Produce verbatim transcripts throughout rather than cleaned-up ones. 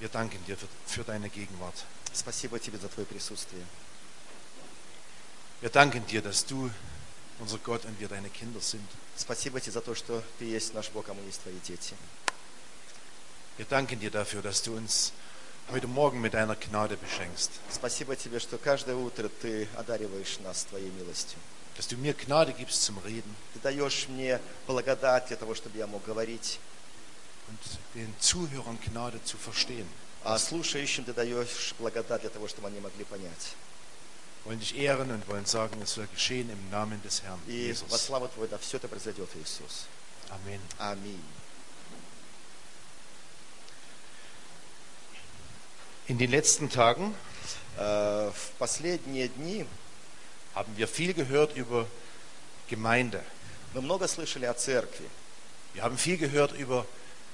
Wir danken dir für, für deine Gegenwart. Спасибо тебе за твое присутствие. Wir danken dir, dass du unser Gott und wir deine Kinder sind. Спасибо тебе за то, что ты есть наш Бог, а мы есть твои дети. Wir danken dir dafür, dass du uns heute Morgen mit deiner Gnade beschenkst. Спасибо тебе, что каждое утро ты одариваешь нас твоей милостью. Dass du mir Gnade gibst zum Reden Ты даешь мне благодать для того, чтобы я мог говорить, und den Zuhörern Gnade zu verstehen. а слушающим ты даешь благодать для того, чтобы они могли понять. Wir wollen dich ehren und wollen sagen, es soll geschehen im Namen des Herrn И во Jesus. славу Твою, да, все это произойдет, Иисус. Amen. Аминь. In den letzten Tagen Э, В последние дни haben wir viel gehört über Gemeinde. мы много слышали о церкви. Wir haben viel gehört über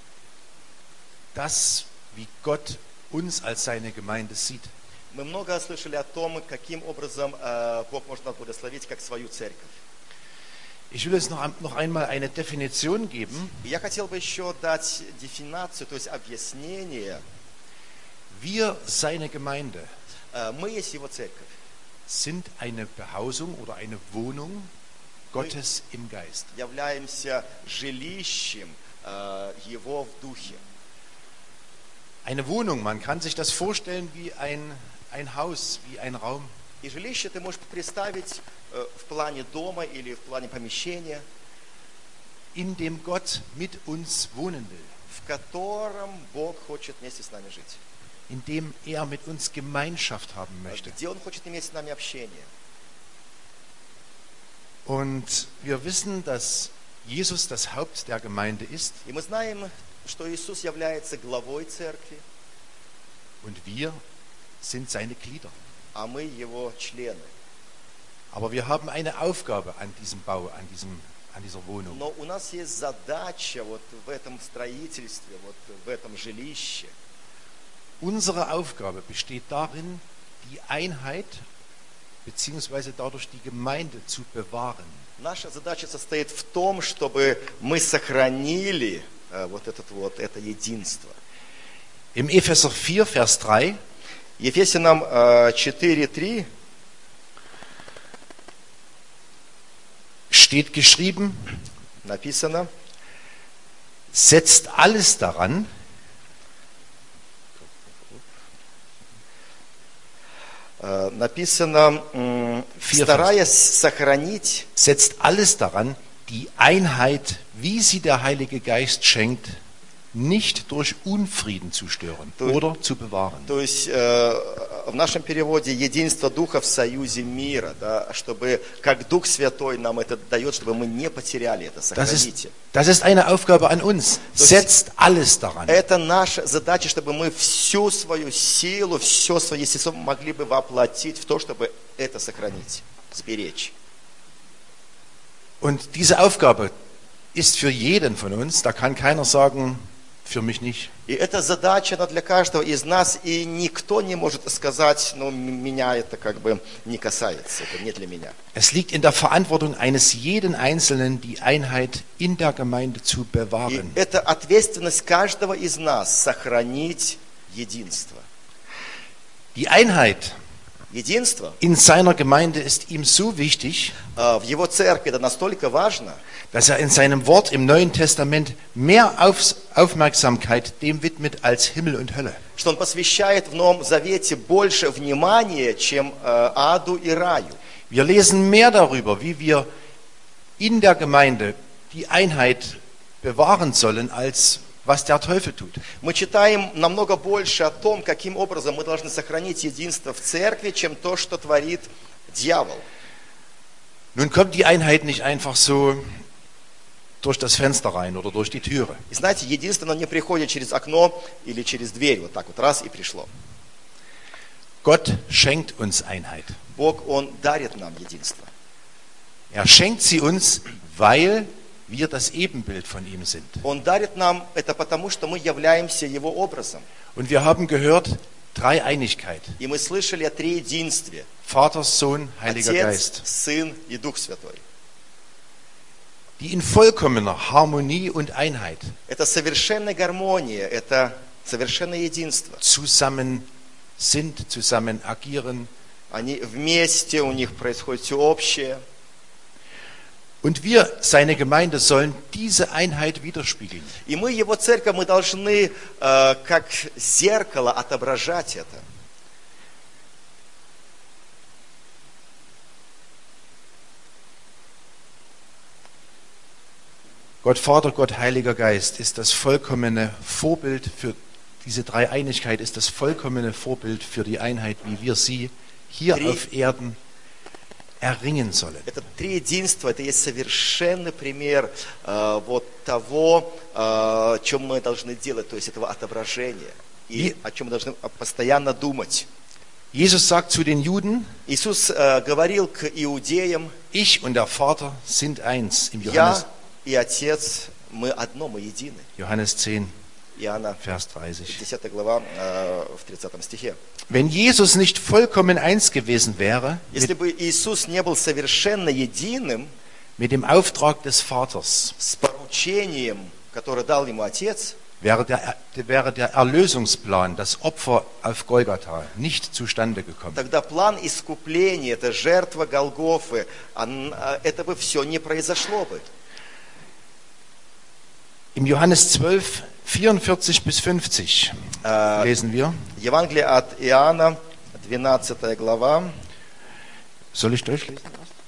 das, wie Gott uns als seine Gemeinde sieht. Мы много слышали о том, каким образом э, Бог может нас благословить, как свою церковь. Ich will jetzt noch, noch einmal eine Definition geben. И я хотел бы еще дать дефиницию, то есть объяснение. Wir, seine Gemeinde, Э, Мы есть Его церковь. sind eine Behausung oder eine Wohnung Gottes im Geist. Являемся жилищем э, Его в духе. Eine Wohnung, man kann sich das vorstellen wie ein, ein Haus, wie ein Raum. И жилище ты можешь представить э, в плане дома или в плане помещения, In dem Gott mit uns wohnen will, в котором Бог хочет вместе с нами жить. in dem er mit uns Gemeinschaft haben möchte. Где Он хочет иметь с нами общение. Und wir wissen, dass Jesus das Haupt der Gemeinde ist И мы знаем, что Иисус является главой церкви, und wir sind seine Glieder. а мы Его члены. Aber wir haben eine Aufgabe an diesem Bau, an, diesem, an dieser Wohnung. Но у нас есть задача вот в этом строительстве, вот в этом жилище. Unsere Aufgabe besteht darin, die Einheit bzw. dadurch die Gemeinde zu bewahren. Наша задача состоит в том, чтобы мы сохранили э, вот, этот вот это единство. Im Epheser vier, Vers drei Ефесянам э, четыре три steht geschrieben, написано: setzt alles daran, э, написано, м, Vier стараясь сохранить setzt alles daran, die Einheit, wie sie der Heilige Geist schenkt, nicht durch Unfrieden zu stören Du- oder zu bewahren. То есть э, в нашем переводе единство Духа в союзе мира, да, чтобы как Дух Святой нам это дает, чтобы мы не потеряли это, Das ist, сохраните. das ist eine Aufgabe an uns. Setzt alles daran. Это наша задача, чтобы мы всю свою силу, все свое естество могли бы воплотить в то, чтобы это сохранить, сберечь. Und diese Aufgabe ist für jeden von uns. Da kann keiner sagen, für mich nicht. И эта задача, она для каждого из нас, и никто не может сказать, ну, м- меня это как бы не касается, это не для меня. Es liegt in der Verantwortung eines jeden Einzelnen, die Einheit in der Gemeinde zu И bewahren. это ответственность каждого из нас сохранить единство. Die Einheit Единство in seiner Gemeinde ist ihm so wichtig, э, в его церкви это настолько важно, dass er in seinem Wort im Neuen Testament mehr Aufs- Aufmerksamkeit dem widmet als Himmel und Hölle. что он посвящает в Новом Завете больше внимания, чем э, аду и раю. Wir lesen mehr darüber, wie wir in der Gemeinde die Einheit bewahren sollen, als was der Teufel tut. Мы читаем намного больше о том, каким образом мы должны сохранить единство в церкви, чем то, что творит дьявол. Nun kommt die Einheit nicht einfach so durch das Fenster rein oder durch die Türe. И знаете, единство оно не приходит через окно или через дверь, вот так вот раз и пришло. Gott schenkt uns Einheit. Бог, Он дарит нам единство. Er schenkt sie uns, weil wir das Ebenbild von ihm sind. Он дарит нам это потому, что мы являемся Его образом. Und wir haben gehört, Dreieinigkeit. И мы слышали о триединстве. Vater, Sohn, Heiliger Отец, Geist. Сын и Дух Святой. Die in vollkommener Harmonie und Einheit Это совершенная гармония, это Совершенное единство. zusammen sind, zusammen agieren. Они вместе, у них происходит все общее. Und wir, seine Gemeinde, sollen diese Einheit widerspiegeln. И мы, его церковь, мы должны э, как зеркало отображать это. Gott Vater, Gott Heiliger Geist ist das vollkommene Vorbild für diese Dreieinigkeit, ist das vollkommene Vorbild für die Einheit, wie wir sie hier Три- auf Erden erringen sollen. Это триединство, это есть совершенный пример э, вот того, э, чем мы должны делать, то есть этого отображения. И И- о чем мы должны постоянно думать. Jesus sagt zu den Juden, Иисус э, говорил к иудеям: ich und der Vater sind eins. Im «Я Johannes, и Отец, мы одно, мы едины». Johannes zehn, Иоанна, Vers dreißig. десятая глава, э, в тридцатом стихе. Wenn Jesus nicht vollkommen eins gewesen wäre Если mit, бы Иисус не был совершенно единым mit dem Auftrag des Vaters, с поручением, которое дал ему Отец, wäre der, wäre der Erlösungsplan, das Opfer auf Golgatha, nicht zustande gekommen. тогда план искупления, это жертва Голгофы, он, э, это бы все не произошло бы. Im Johannes zwölf, vierundvierzig bis fünfzig Äh, lesen wir. Евангелие от Иоанна, двенадцатая глава, Soll ich durchlesen?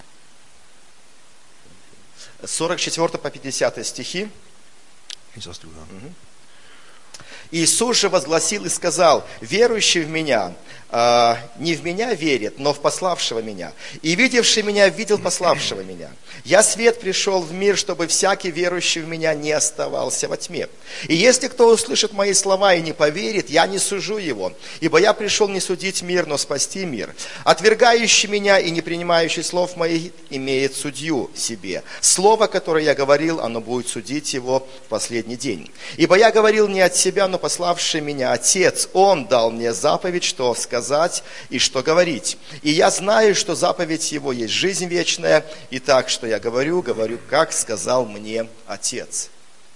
сорок четвёртый по пятидесятый стихи. Lies das du, ja. Иисус же возгласил и сказал: верующий в Меня э, не в Меня верит, но в пославшего Меня. И видевший Меня видел пославшего Меня. Я свет пришел в мир, чтобы всякий верующий в Меня не оставался во тьме. И если кто услышит Мои слова и не поверит, я не сужу его, ибо я пришел не судить мир, но спасти мир. Отвергающий Меня и не принимающий слов Моих имеет судью себе. Слово, которое я говорил, оно будет судить его в последний день. Ибо я говорил не от себя, но пославший Меня Отец, Он дал мне заповедь, что сказать и что говорить. И я знаю, что заповедь Его есть жизнь вечная, и так, что я говорю, говорю, как сказал мне Отец.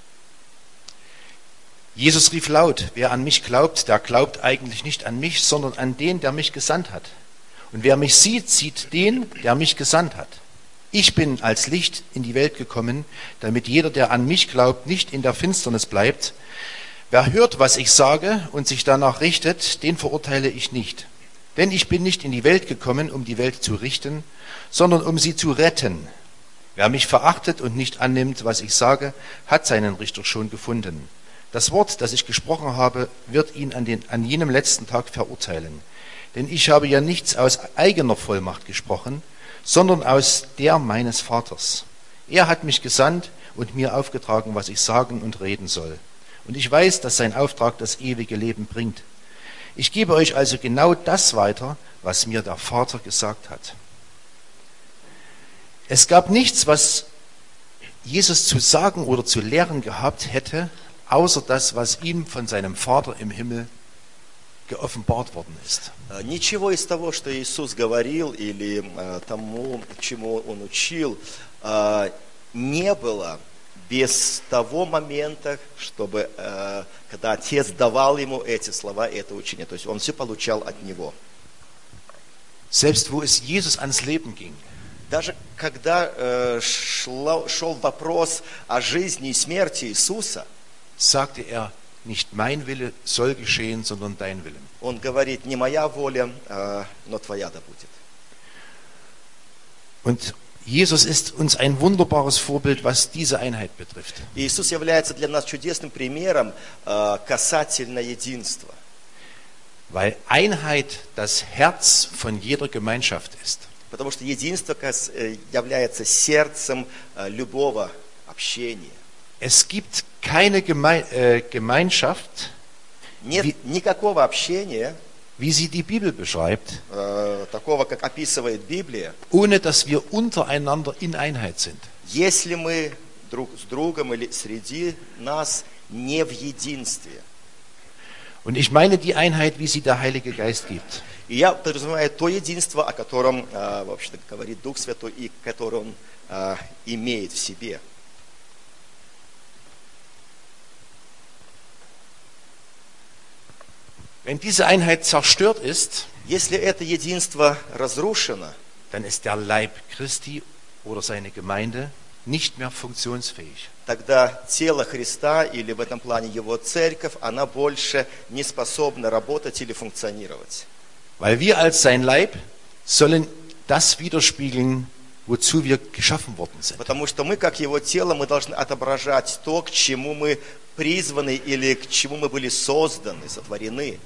Jesus rief laut, wer an mich glaubt, der glaubt eigentlich nicht an mich, sondern an den, der mich gesandt hat. Und wer mich sieht, sieht den, der mich gesandt hat. Ich bin als Licht in die Welt gekommen, damit jeder, der an mich glaubt, nicht in der Finsternis bleibt. Wer hört, was ich sage und sich danach richtet, den verurteile ich nicht. Denn ich bin nicht in die Welt gekommen, um die Welt zu richten, sondern um sie zu retten. Wer mich verachtet und nicht annimmt, was ich sage, hat seinen Richter schon gefunden. Das Wort, das ich gesprochen habe, wird ihn an, den, an jenem letzten Tag verurteilen. Denn ich habe ja nichts aus eigener Vollmacht gesprochen, sondern aus der meines Vaters. Er hat mich gesandt und mir aufgetragen, was ich sagen und reden soll. Und ich weiß, dass sein Auftrag das ewige Leben bringt. Ich gebe euch also genau das weiter, was mir der Vater gesagt hat. Es gab nichts, was Jesus zu sagen oder zu lehren gehabt hätte, außer das, was ihm von seinem Vater im Himmel geoffenbart worden ist. Ничего из того, что Иисус говорил, или э, тому, чему Он учил, э, не было без того момента, чтобы, э, когда Отец давал Ему эти слова и это учение. То есть Он все получал от Него. Selbst wo es Jesus ans Leben ging, Даже когда э, шло, шел вопрос о жизни и смерти Иисуса, sagte er, nicht mein Wille soll geschehen, sondern dein Wille. Он говорит: не моя воля, э, но Твоя да будет. Und Jesus ist uns ein wunderbares Vorbild, was diese Einheit betrifft. Иисус является для нас чудесным примером э, касательно единства. Weil Einheit das Herz von jeder Gemeinschaft ist. Потому что единство кас- э, является сердцем э, любого общения. Es gibt keine Geme äh, Gemeinschaft, Нет Ви- никакого общения, wie sie die Bibel beschreibt, э, такого, как описывает Библия, ohne dass wir untereinander in Einheit sind. если мы друг с другом или среди нас не в единстве. Und ich meine die Einheit, wie sie der Heilige Geist gibt. И я подразумеваю то единство, о котором, э, вообще-то, говорит Дух Святой и которое Он э, имеет в себе. Wenn diese Einheit zerstört ist, Если это единство разрушено, dann ist der Leib Christi oder seine Gemeinde nicht mehr funktionsfähig. тогда тело Христа, или в этом плане его церковь, она больше не способна работать или функционировать. Weil wir als sein Leib sollen das widerspiegeln, wozu wir geschaffen worden sind. Потому что мы, как его тело, мы должны отображать то, к чему мы призваны или к чему мы были созданы, сотворены.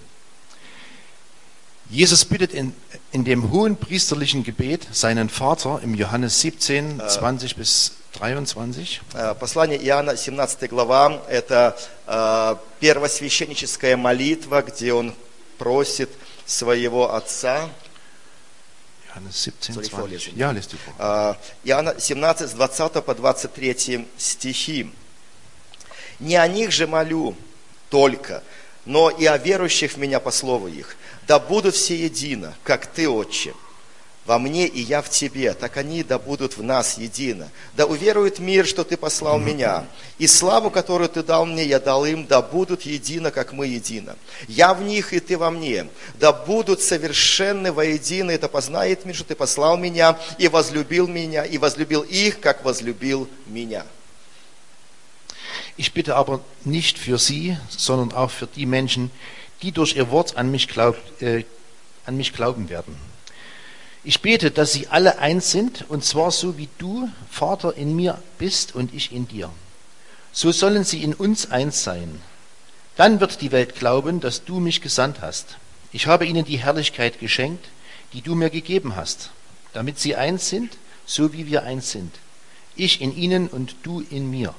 Jesus bittet in, in dem hohen priesterlichen Gebet seinen Vater im Johannes siebzehn, zwanzig bis dreiundzwanzig. Послание Иоанна, семнадцатая глава, это э, первосвященническая молитва, где он просит своего отца. Johannes siebzehn, Soll ich zwanzig. vorlesen? Ja, liest du vor. Э, Иоанна семнадцать, с двадцатого по двадцать третий стихи. «Не о них же молю только, но и о верующих в меня по слову их. Да будут все едино, как Ты, Отче, во мне и я в Тебе, так они да будут в нас едино. Да уверует мир, что Ты послал меня, и славу, которую Ты дал мне, я дал им, да будут едино, как мы едино. Я в них, и Ты во мне. Да будут совершенны воедино, это познает мир, что Ты послал меня, и возлюбил меня, и возлюбил их, как возлюбил меня». Ich bitte aber nicht für sie, sondern auch für die Menschen, die durch ihr Wort an mich, glaub, äh, an mich glauben werden. Ich bete, dass sie alle eins sind, und zwar so wie du, Vater, in mir bist und ich in dir. So sollen sie in uns eins sein. Dann wird die Welt glauben, dass du mich gesandt hast. Ich habe ihnen die Herrlichkeit geschenkt, die du mir gegeben hast, damit sie eins sind, so wie wir eins sind. Ich in ihnen und du in mir.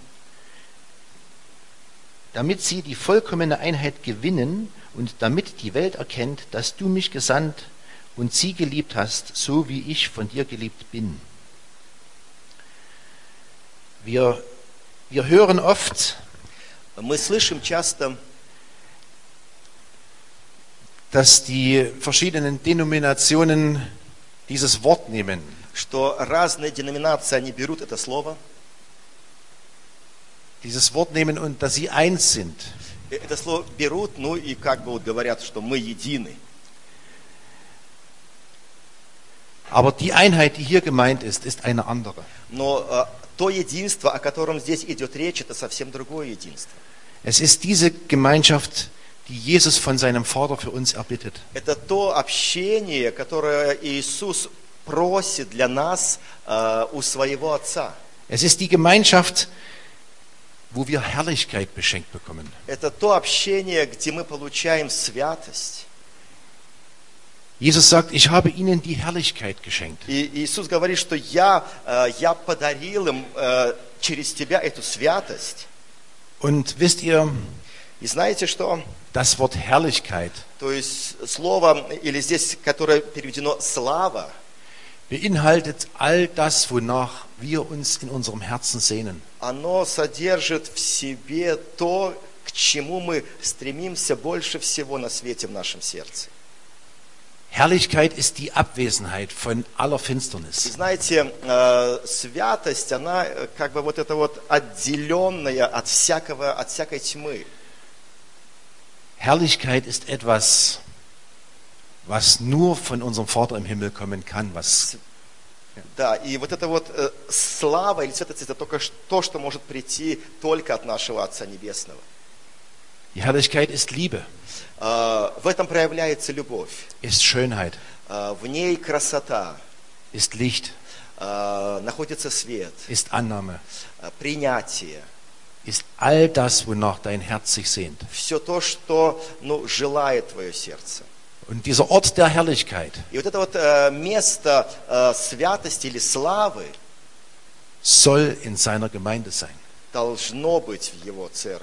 Damit sie die vollkommene Einheit gewinnen und damit die Welt erkennt, dass du mich gesandt und sie geliebt hast, so wie ich von dir geliebt bin. Wir, wir hören oft, Мы слышим часто, dass die verschiedenen Denominationen dieses Wort nehmen. что разные деноминации, они берут это слово, Dieses Wort nehmen und dass sie eins sind. это слово берут, ну и как бы вот говорят, что мы едины. Aber die Einheit, die hier gemeint ist, ist eine andere. Но э, то единство, о котором здесь идет речь, это совсем другое единство. Es ist diese Gemeinschaft, die Jesus von seinem Vater für uns erbittet. Это то общение, которое Иисус просит для нас э, у своего Отца. Es ist die Gemeinschaft, wo wir Herrlichkeit beschenkt bekommen. Это то общение, где мы получаем святость. Jesus sagt, ich habe ihnen die Herrlichkeit geschenkt. И Иисус говорит, что я, э, я подарил им э, через тебя эту святость. Und wisst ihr, И знаете что? das Wort Herrlichkeit То есть слово, или здесь, которое переведено «слава», beinhaltet all das, wonach wir uns in unserem Herzen sehnen. оно содержит в себе то, к чему мы стремимся больше всего на свете в нашем сердце. Herrlichkeit ist die Abwesenheit von aller И Finsternis. знаете, э, святость, она э, как бы вот это вот отделенная от всякого, от всякой тьмы. Herrlichkeit ist etwas, was nur von unserem Vater im Himmel kommen kann. Was Да, и вот это вот э, слава или святость, это только ш- то, что может прийти только от нашего Отца Небесного. die Herrlichkeit ist Liebe, Э, в этом проявляется любовь, ist Schönheit, Э, в ней красота, ist Licht, э, находится свет, ist Annahme, э, принятие. ist all das, wonach dein Herz sich sehnt. Все то, что ну, желает твое сердце. Und dieser Ort der Herrlichkeit И вот это вот э, место э, святости или славы soll in seiner Gemeinde sein. должно быть в его церкви.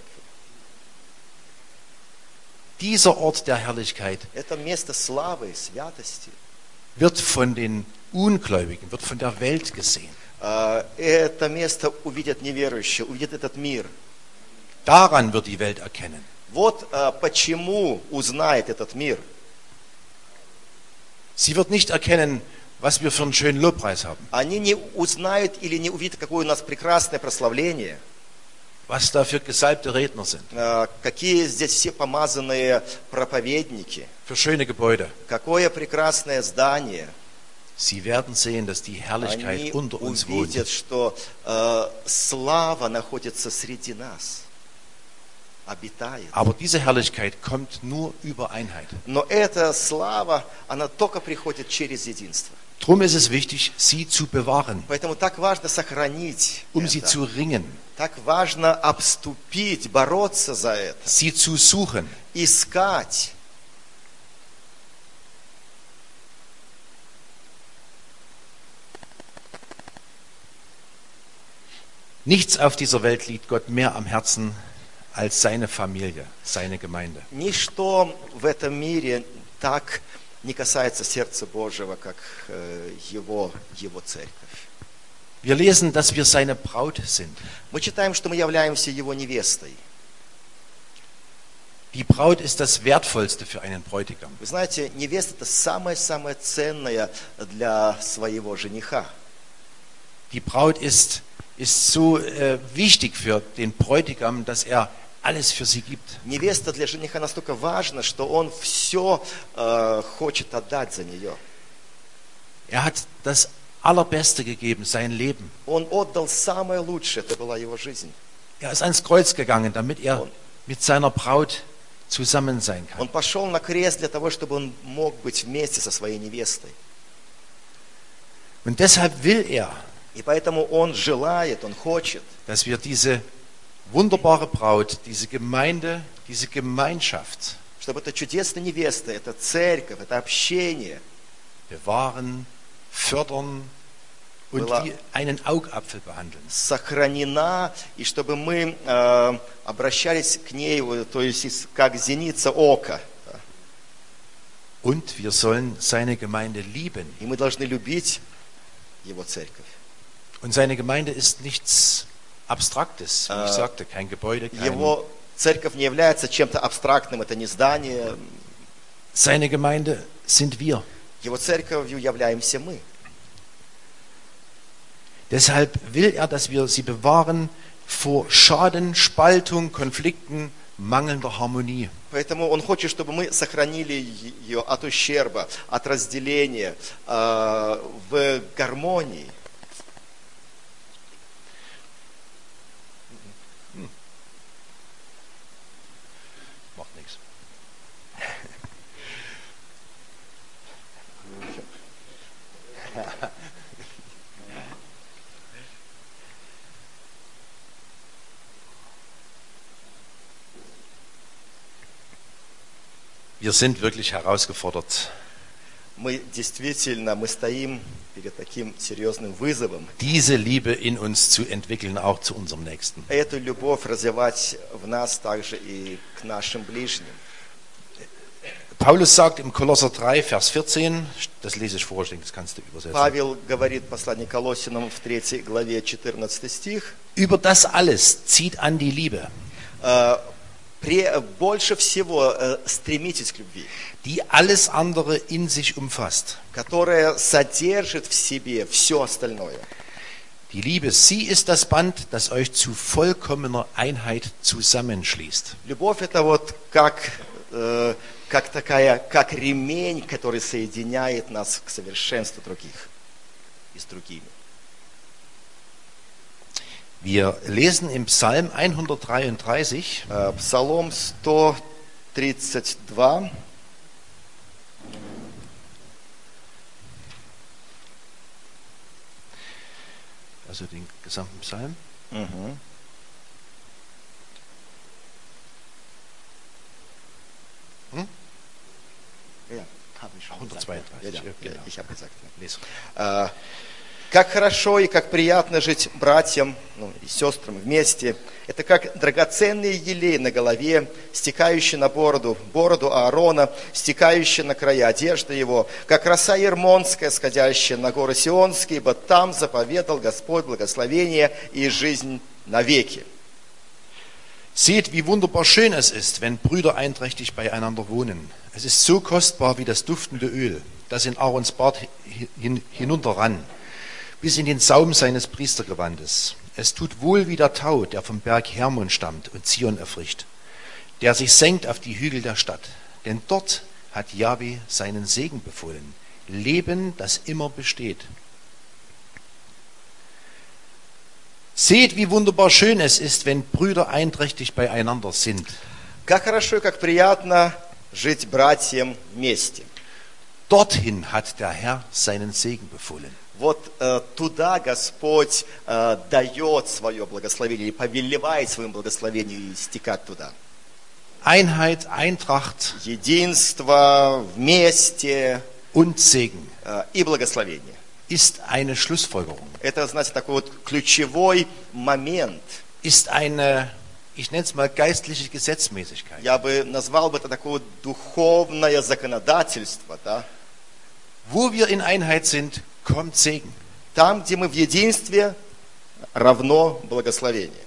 Dieser Ort der Herrlichkeit Это место славы, святости. wird von den Ungläubigen, wird von der Welt gesehen. Э, Это место увидят неверующие, увидят этот мир. Daran wird die Welt erkennen. Вот э, почему узнает этот мир. Sie wird nicht erkennen, was wir für einen schönen Lobpreis haben. Они не узнают или не увидят, какое у нас прекрасное прославление. was da für gesalbte Redner sind, э, какие здесь все помазанные проповедники, für schöne Gebäude. какое прекрасное здание. Sie werden sehen, dass die Herrlichkeit Они unter uns wohnt. увидят, что э, слава находится среди нас, обитает. Aber diese Herrlichkeit kommt nur über Einheit. Но эта слава, она только приходит через единство. Drum ist es wichtig, sie zu bewahren, Поэтому так важно сохранить um sie это. zu ringen, Так важно обступить, бороться за это, sie zu suchen. искать. Nichts auf dieser Welt liegt Gott mehr am Herzen als seine Familie, seine Gemeinde. Ничто в этом мире так не касается сердца Божьего, как э, его, его церковь. Wir lesen, dass wir seine Braut sind. Мы читаем, что мы являемся его невестой. Die Braut ist das Wertvollste für einen Bräutigam. Вы знаете, невеста – это самое-самое ценное для своего жениха. Die Braut ist, ist so äh, wichtig für den Bräutigam, dass er alles für sie gibt. Невеста для жениха настолько важна, что он все э, хочет отдать за нее. Er hat das Allerbeste gegeben, sein Leben. Он отдал самое лучшее, это была его жизнь. Er ist ans Kreuz gegangen, damit er Und- mit seiner Braut zusammen sein kann. Он пошел на крест для того, чтобы он мог быть вместе со своей невестой. Und deshalb will er, И поэтому он желает, он хочет, dass wir diese wunderbare Braut, diese Gemeinde, diese Gemeinschaft чтобы эта чудесная невеста, эта церковь, это общение bewahren, fördern und Была- wie einen Augapfel behandeln. сохранена, и чтобы мы э, обращались к ней, э, то есть из- как зеница ока. Und wir sollen seine Gemeinde lieben. И мы должны любить его церковь. Und seine Gemeinde ist nichts Abstraktes. Wie ich Äh, sagte, kein Gebäude, kein... Его церковь не является чем-то абстрактным, это не здание. Seine Gemeinde sind wir. Его церковью являемся мы. Deshalb will er, dass wir sie bewahren vor Schaden, Spaltung, Konflikten, mangelnder Harmonie. Поэтому он хочет, чтобы мы сохранили ее от ущерба, от разделения, э, в гармонии. Macht nichts. Wir sind wirklich herausgefordert, Мы действительно, мы стоим перед таким серьезным вызовом. diese Liebe in uns zu entwickeln, auch zu unserem Nächsten. Эту любовь развивать в нас также и к нашим ближним. Paulus sagt im Kolosser drei, Vers vierzehn, das lese ich vor, ich denke, das kannst du übersetzen. Павел говорит в послании к Колоссянам в третьей главе четырнадцатый стих. Über das alles zieht an die Liebe, э, пре- Больше всего э, стремитесь к любви, die alles andere in sich umfasst. которая содержит в себе все остальное. Die Liebe, sie ist das Band, das euch zu vollkommener Einheit zusammenschließt. Любовь это вот как, э, как такая, как ремень, который соединяет нас к совершенству других и с другими. Wir lesen im Psalm hundertdreiunddreißig, Э, Псалом сто тридцать два. also den gesamten Psalm. Мгм. Hm? Ja, hab ich schon hundertzweiunddreißig, gesagt. Ja, ja, genau. ich habe gesagt. Ja. Lesen. А, Как хорошо и как приятно жить братьям, ну, и сестрам вместе. Это как драгоценный елей на голове, стекающий на бороду, бороду Аарона, стекающий на края одежды его, как роса ермонская, сходящая на горы Сионские, ибо там заповедал Господь благословение и жизнь навеки. Seht, wie wunderbar schön es ist, wenn Brüder einträchtig beieinander wohnen. Es ist so kostbar wie das duftende Öl, das in Aarons Bart hin, hinunterrann, bis in den Saum seines Priestergewandes. es tut wohl wie der Tau, der vom Berg Hermon stammt und Zion erfrischt, der sich senkt auf die Hügel der Stadt. Denn dort hat Jahwe seinen Segen befohlen, Leben, das immer besteht. Seht, wie wunderbar schön es ist, wenn Brüder einträchtig beieinander sind. Как хорошо и как приятно жить братьям вместе. Dorthin hat der Herr seinen Segen befohlen. Вот э, туда Господь э, дает свое благословение, повелевает своим благословением истекать туда. Einheit, Eintracht Единство, вместе und Segen э, и благословение. ist eine Schlussfolgerung, Это, знаете, такой вот ключевой момент. ist eine, ich nenne es mal geistliche Gesetzmäßigkeit. Я бы назвал бы это такое вот духовное законодательство. Да? Wo wir in Einheit sind, kommt Segen. Там, где мы в единстве, равно благословение.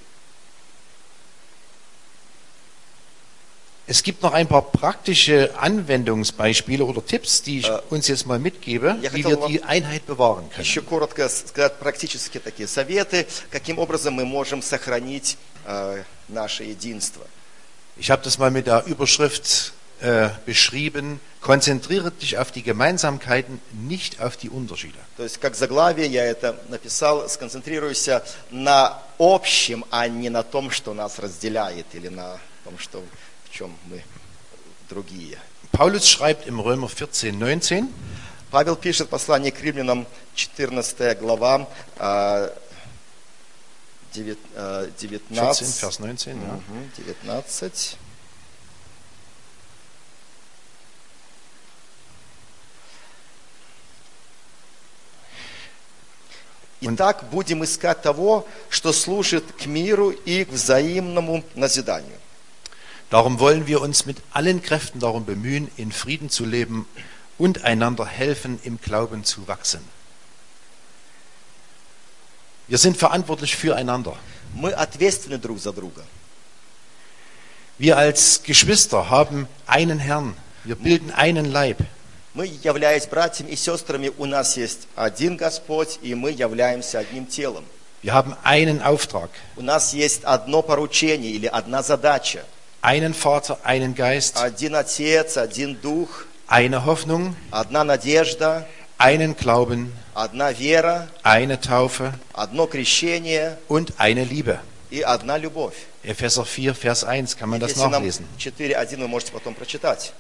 Es gibt noch ein paar praktische Anwendungsbeispiele oder Tipps, die ich uns jetzt mal mitgebe, Я wie хотел wir вам die Einheit bewahren können. Еще коротко сказать практически такие советы, каким образом мы можем сохранить э, наше единство. Ich habe das mal mit der Überschrift äh, beschrieben, konzentriere dich auf die Gemeinsamkeiten, nicht auf die Unterschiede. То есть, как заглавие я это написал, сконцентрируйся на общем, а не на том, что нас разделяет, или на том, что, в чем мы другие. Paulus schreibt im Römer vierzehn, neunzehn, Павел пишет послание к римлянам, четырнадцатая глава, э, девят- э, vierzehn, девятнадцать. Vers neunzehn, ja. Мгм, девятнадцать. Итак, будем искать того, что служит к миру и к взаимному назиданию. Darum wollen wir uns mit allen Kräften darum bemühen, in Frieden zu leben und einander helfen, im Glauben zu wachsen. Wir sind verantwortlich füreinander. Мы ответственны друг за друга. Wir als Geschwister haben einen Herrn. Wir bilden einen Leib. Мы, являясь братьями и сестрами, у нас есть один Господь, и мы являемся одним телом. Wir haben einen Auftrag, У нас есть одно поручение или одна задача. einen Vater, einen Geist, Один Отец, один Дух, eine Hoffnung, одна надежда, einen Glauben, одна вера, eine Taufe одно крещение und eine Liebe. и одна любовь. Epheser vier, Vers eins, kann man das Ефесянам nachlesen. четыре один вы можете потом прочитать.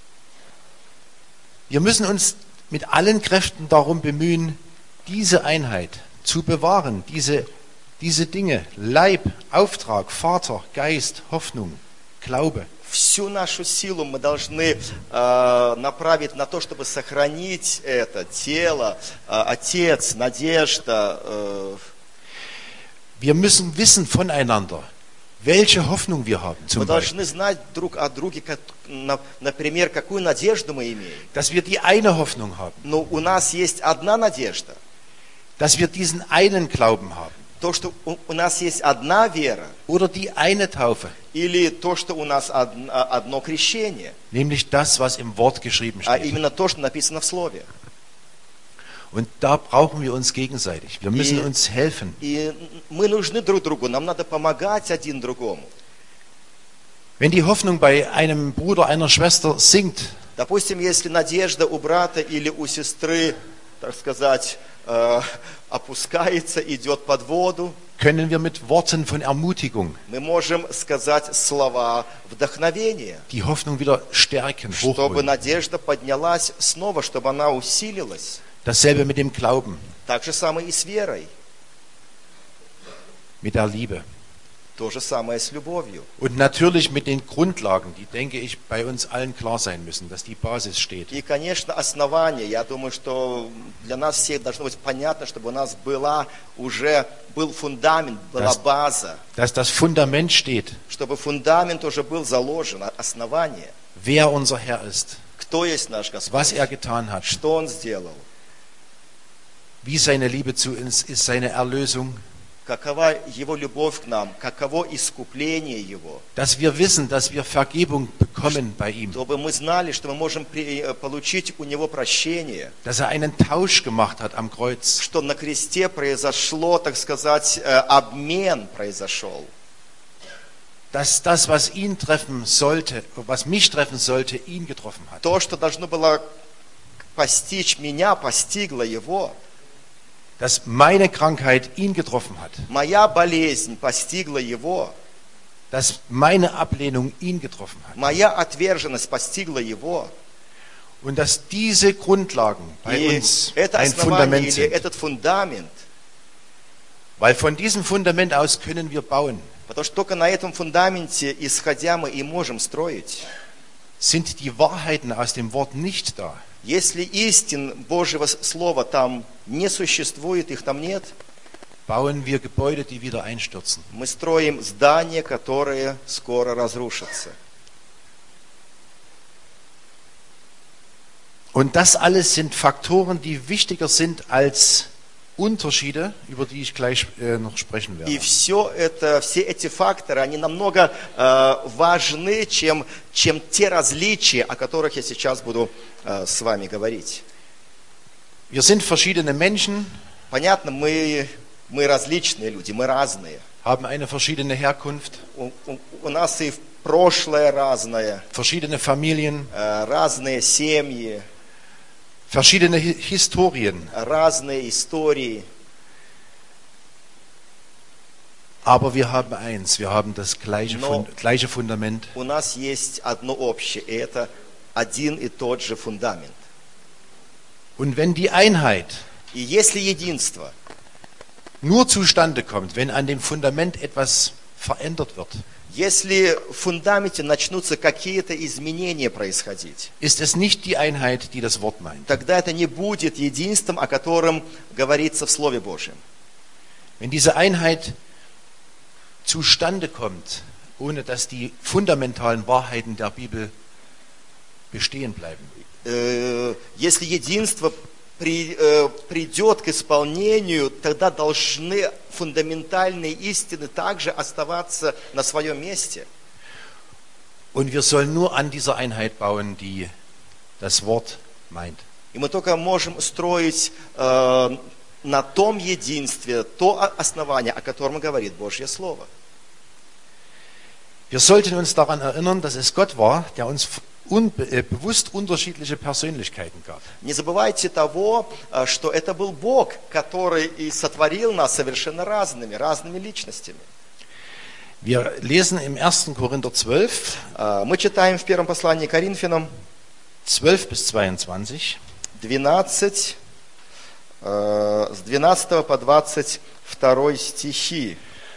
Wir müssen uns mit allen Kräften darum bemühen, diese Einheit zu bewahren, diese, diese Dinge, Leib, Auftrag, Vater, Geist, Hoffnung, Glaube. Всю нашу силу мы должны э, направить на то, чтобы сохранить это тело, э, Отец, надежда. Э. Wir müssen wissen voneinander, welche Hoffnung wir haben, Мы zum Beispiel. должны знать друг о друге, как, на- например, какую надежду мы имеем. Dass wir die eine Hoffnung haben, Но у нас есть одна надежда. dass wir diesen einen Glauben haben То, что у, у нас есть одна вера, oder die eine Taufe, или то, что у нас одно, одно крещение, nämlich das, was im Wort geschrieben а steht. именно то, что написано в Слове. Und da brauchen wir uns gegenseitig. Wir müssen И- uns helfen. И мы нужны друг другу, нам надо помогать один другому. Wenn die Hoffnung bei einem Bruder, einer Schwester sinkt, Допустим, если надежда у брата или у сестры, так сказать, э, опускается, идет под воду, können wir mit Worten von Ermutigung мы можем сказать слова вдохновения, die Hoffnung wieder stärken, чтобы hochholen. надежда поднялась снова, чтобы она усилилась. Dasselbe mit dem Glauben, Так же самое и с верой, mit der Liebe. то же самое с любовью. Und natürlich mit den Grundlagen, die, denke ich, bei uns allen klar sein müssen, dass die Basis steht. И, конечно, основание. Я думаю, что для нас всех должно быть понятно, чтобы у нас была уже был фундамент, была Das- база, Dass das Fundament steht, чтобы фундамент уже был заложен, основание. wer unser Herr ist, Кто есть наш Господь? was er getan hat, Что Он сделал? wie seine Liebe zu uns ist, seine Erlösung, какова Его любовь к нам, каково искупление Его. Dass wir wissen, dass wir Vergebung bekommen bei ihm. Чтобы мы знали, что мы можем при- получить у Него прощение. Dass er einen Tausch gemacht hat am Kreuz. Что на кресте произошло, так сказать, э, обмен произошел. Dass das, was ihn treffen sollte, was mich treffen sollte, ihn getroffen hat. То, что должно было постичь меня, постигло Его. Dass meine Krankheit ihn getroffen hat. Моя болезнь постигла Его. Dass meine Ablehnung ihn getroffen hat. Моя отверженность постигла Его. Und dass diese Grundlagen bei И uns это ein основание Fundament или sind. этот фундамент, Weil von diesem Fundament aus können wir bauen. потому что только на этом фундаменте, исходя, мы и можем строить. Sind die Wahrheiten aus dem Wort nicht da, Если истин Божьего Слова там не существует, их там нет, bauen wir Gebäude, die wieder einstürzen. мы строим здания, которые скоро разрушатся. Und das alles sind Faktoren, die wichtiger sind als Unterschiede, über die ich gleich äh, noch sprechen И werde. все это, все эти факторы, они намного э, важны, чем, чем те различия, о которых я сейчас буду э, с вами говорить. Wir sind verschiedene Menschen, Понятно, мы, мы различные люди, мы разные. haben eine verschiedene Herkunft, У, у- у нас и в прошлое разное, verschiedene Familien, э, разные семьи, verschiedene Hi- Historien. разные истории. Aber wir haben eins, wir haben das gleiche, No. Fund, gleiche Fundament. У нас есть одно общее, и это один и тот же фундамент. Und wenn die Einheit И если единство nur zustande kommt, wenn an dem Fundament etwas verändert wird, Если в фундаменте начнутся какие-то изменения происходить, ist es nicht die Einheit, die das Wort meint. тогда это не будет единством, о котором говорится в Слове Божьем. Wenn diese Einheit zustande kommt, ohne dass die fundamentalen Wahrheiten der Bibel bestehen bleiben, Э, Если единство при- э, придет к исполнению, тогда должны фундаментальные истины также оставаться на своем месте. und wir sollen nur an dieser Einheit bauen, die das Wort meint. И мы только можем строить э, на том единстве то о- основание, о котором говорит Божье Слово. Wir sollten uns daran erinnern, dass es Gott war, der uns un äh, bewusst unterschiedliche Persönlichkeiten gab. Не забывайте того, э, что это был Бог, который и сотворил нас совершенно разными, разными личностями. Wir lesen im ersten Korinther zwölf, Э, Мы читаем в первом послании к Коринфянам zwölf bis zweiundzwanzig. двенадцать, э, с двенадцатого по двадцать второй стихи.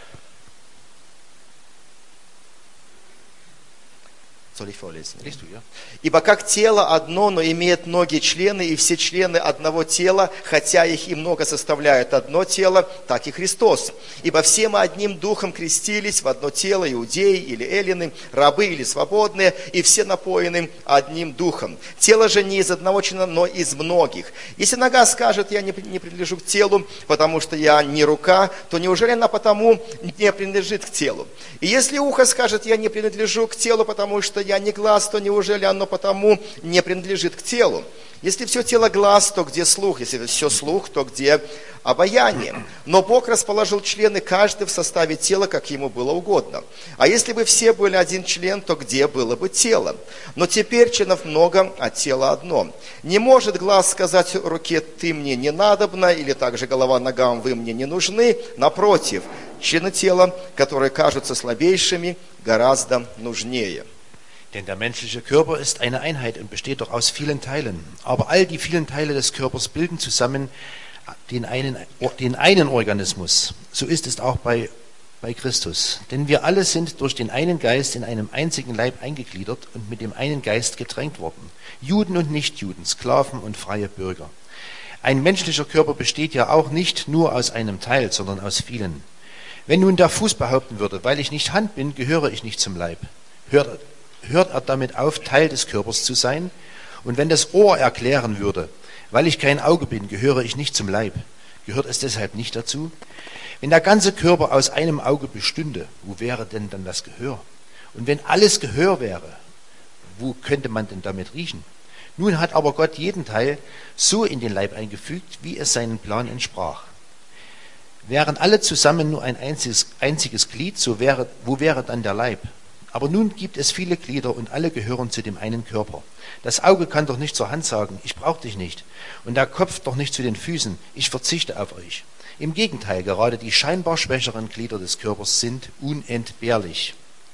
Soll ich vorlesen? Liest du, ja? Ибо как тело одно, но имеет многие члены, и все члены одного тела, хотя их и много составляют одно тело, так и Христос. Ибо все мы одним духом крестились в одно тело, иудеи или эллины, рабы или свободные, и все напоены одним духом. Тело же не из одного члена, но из многих. Если нога скажет, я не не принадлежу к телу, потому что я не рука, то неужели она потому не принадлежит к телу? И если ухо скажет, я не принадлежу к телу, потому что я не глаз, то неужели оно потому не принадлежит к телу? Если все тело глаз, то где слух? Если все слух, то где обаяние? Но Бог расположил члены каждый в составе тела, как ему было угодно. А если бы все были один член, то где было бы тело? Но теперь членов много, а тело одно. Не может глаз сказать руке, ты мне не надобна, или также голова ногам, вы мне не нужны. Напротив, члены тела, которые кажутся слабейшими, гораздо нужнее. Denn der menschliche Körper ist eine Einheit und besteht doch aus vielen Teilen. Aber all die vielen Teile des Körpers bilden zusammen den einen, den einen Organismus. So ist es auch bei, bei Christus. Denn wir alle sind durch den einen Geist in einem einzigen Leib eingegliedert und mit dem einen Geist getränkt worden. Juden und Nichtjuden, Sklaven und freie Bürger. Ein menschlicher Körper besteht ja auch nicht nur aus einem Teil, sondern aus vielen. Wenn nun der Fuß behaupten würde, weil ich nicht Hand bin, gehöre ich nicht zum Leib. Hört Hört er damit auf, Teil des Körpers zu sein? Und wenn das Ohr erklären würde, weil ich kein Auge bin, gehöre ich nicht zum Leib, gehört es deshalb nicht dazu? Wenn der ganze Körper aus einem Auge bestünde, wo wäre denn dann das Gehör? Und wenn alles Gehör wäre, wo könnte man denn damit riechen? Nun hat aber Gott jeden Teil so in den Leib eingefügt, wie es seinem Plan entsprach. Wären alle zusammen nur ein einziges, einziges Glied, so wäre, wo wäre dann der Leib? Aber nun gibt es viele Glieder und alle gehören zu dem einen Körper. Das Auge kann doch nicht zur Hand sagen, ich brauche dich nicht. Und der Kopf doch nicht zu den Füßen, ich verzichte auf euch. Im Gegenteil, gerade die scheinbar schwächeren Glieder des Körpers sind unentbehrlich.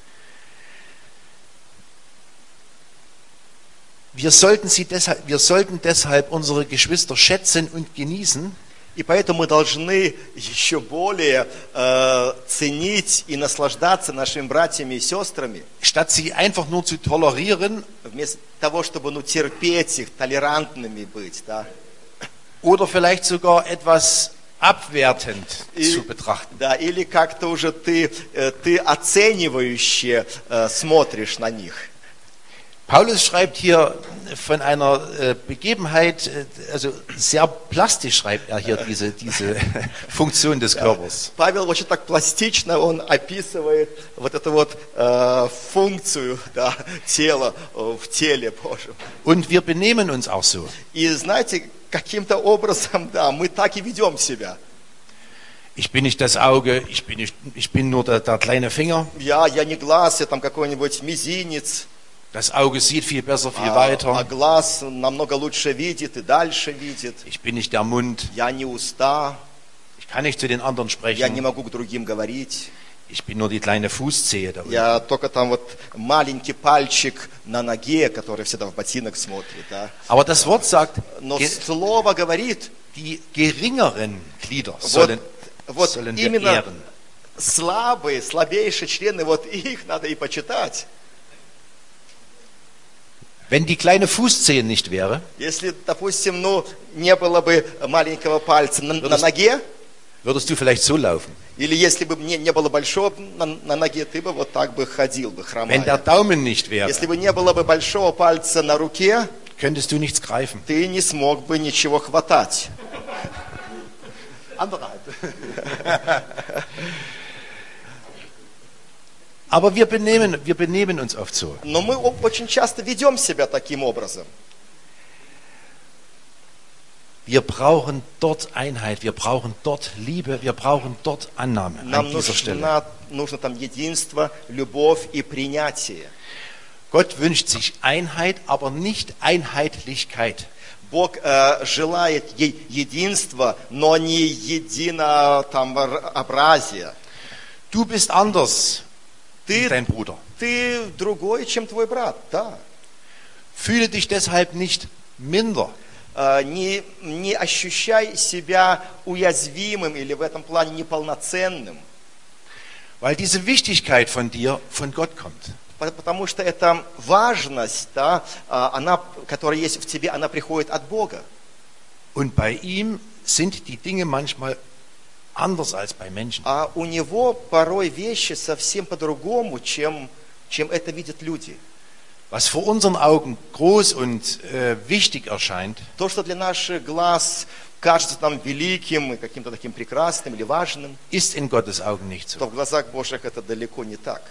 Wir sollten, sie deshalb, wir sollten deshalb unsere Geschwister schätzen und genießen, И поэтому мы должны еще более э, ценить и наслаждаться нашими братьями и сестрами, statt sie einfach nur zu tolerieren вместо того, чтобы ну, терпеть их, толерантными быть. Да? oder vielleicht sogar etwas abwertend Или, zu betrachten. да, или как-то уже ты, э, ты оценивающе э, смотришь на них. Paulus schreibt hier von einer äh, Begebenheit, äh, also sehr plastisch schreibt er hier diese, diese Funktion des Körpers. Павел очень так пластично, он описывает вот эту вот э, функцию да, тела э, в теле Божьем. Und wir benehmen uns auch so. И знаете, каким-то образом, да, мы так и ведем себя. Ich bin nicht das Auge, ich bin, nicht, ich bin nur der, der kleine Finger. Я, я не глаз, я там какой-нибудь мизинец. Das Auge sieht viel besser, viel А, а weiter. глаз намного лучше видит и дальше видит. Ich bin nicht der Mund. Я не уста, Ich kann nicht zu den anderen я не sprechen. могу к другим говорить. Ich bin nur die kleine Fußzehe da unten. Я только там вот маленький пальчик на ноге, который всегда в ботинок смотрит. Да. Aber das Wort sagt, Но ge- слово говорит, die geringeren Glieder sollen, вот sollen wir именно ehren. слабые, слабейшие члены, вот их надо и почитать. Wenn die kleine Fußzehe nicht wäre, Если, допустим, ну, не было бы маленького пальца на, на Würdest- ноге, würdest du vielleicht so laufen. или если бы не, не было большого на, на ноге, ты бы вот так бы ходил бы, Wenn der хромая. Daumen nicht wäre, Если бы не было бы большого пальца на руке, könntest du nichts greifen. ты не смог бы ничего хватать. Aber wir benehmen, wir benehmen uns oft so. Но мы о- очень часто ведем себя таким образом. Wir brauchen dort Einheit, wir brauchen dort Liebe, wir brauchen dort Annahme an Нам dieser Stelle. нужно, нужно там единство, любовь и принятие. Gott wünscht sich Einheit, aber nicht Einheitlichkeit. Бог э, желает е- единства, но не единообразия. Du bist anders wie Ты, dein Bruder. ты другой, чем твой брат, да. Fühle dich deshalb nicht minder. Э, Не, не ощущай себя уязвимым или в этом плане неполноценным, Weil diese Wichtigkeit von dir von Gott kommt. по- потому что эта важность, да, а, она, которая есть в тебе, она приходит от Бога. Und bei ihm sind die Dinge manchmal anders als bei Menschen. А у него порой вещи совсем по-другому, чем, чем это видят люди. Was vor unseren Augen groß und äh, wichtig erscheint, То, что для наших глаз кажется нам великим и каким-то таким прекрасным или важным, ist in Gottes Augen nicht то so. в глазах Божьих это далеко не так.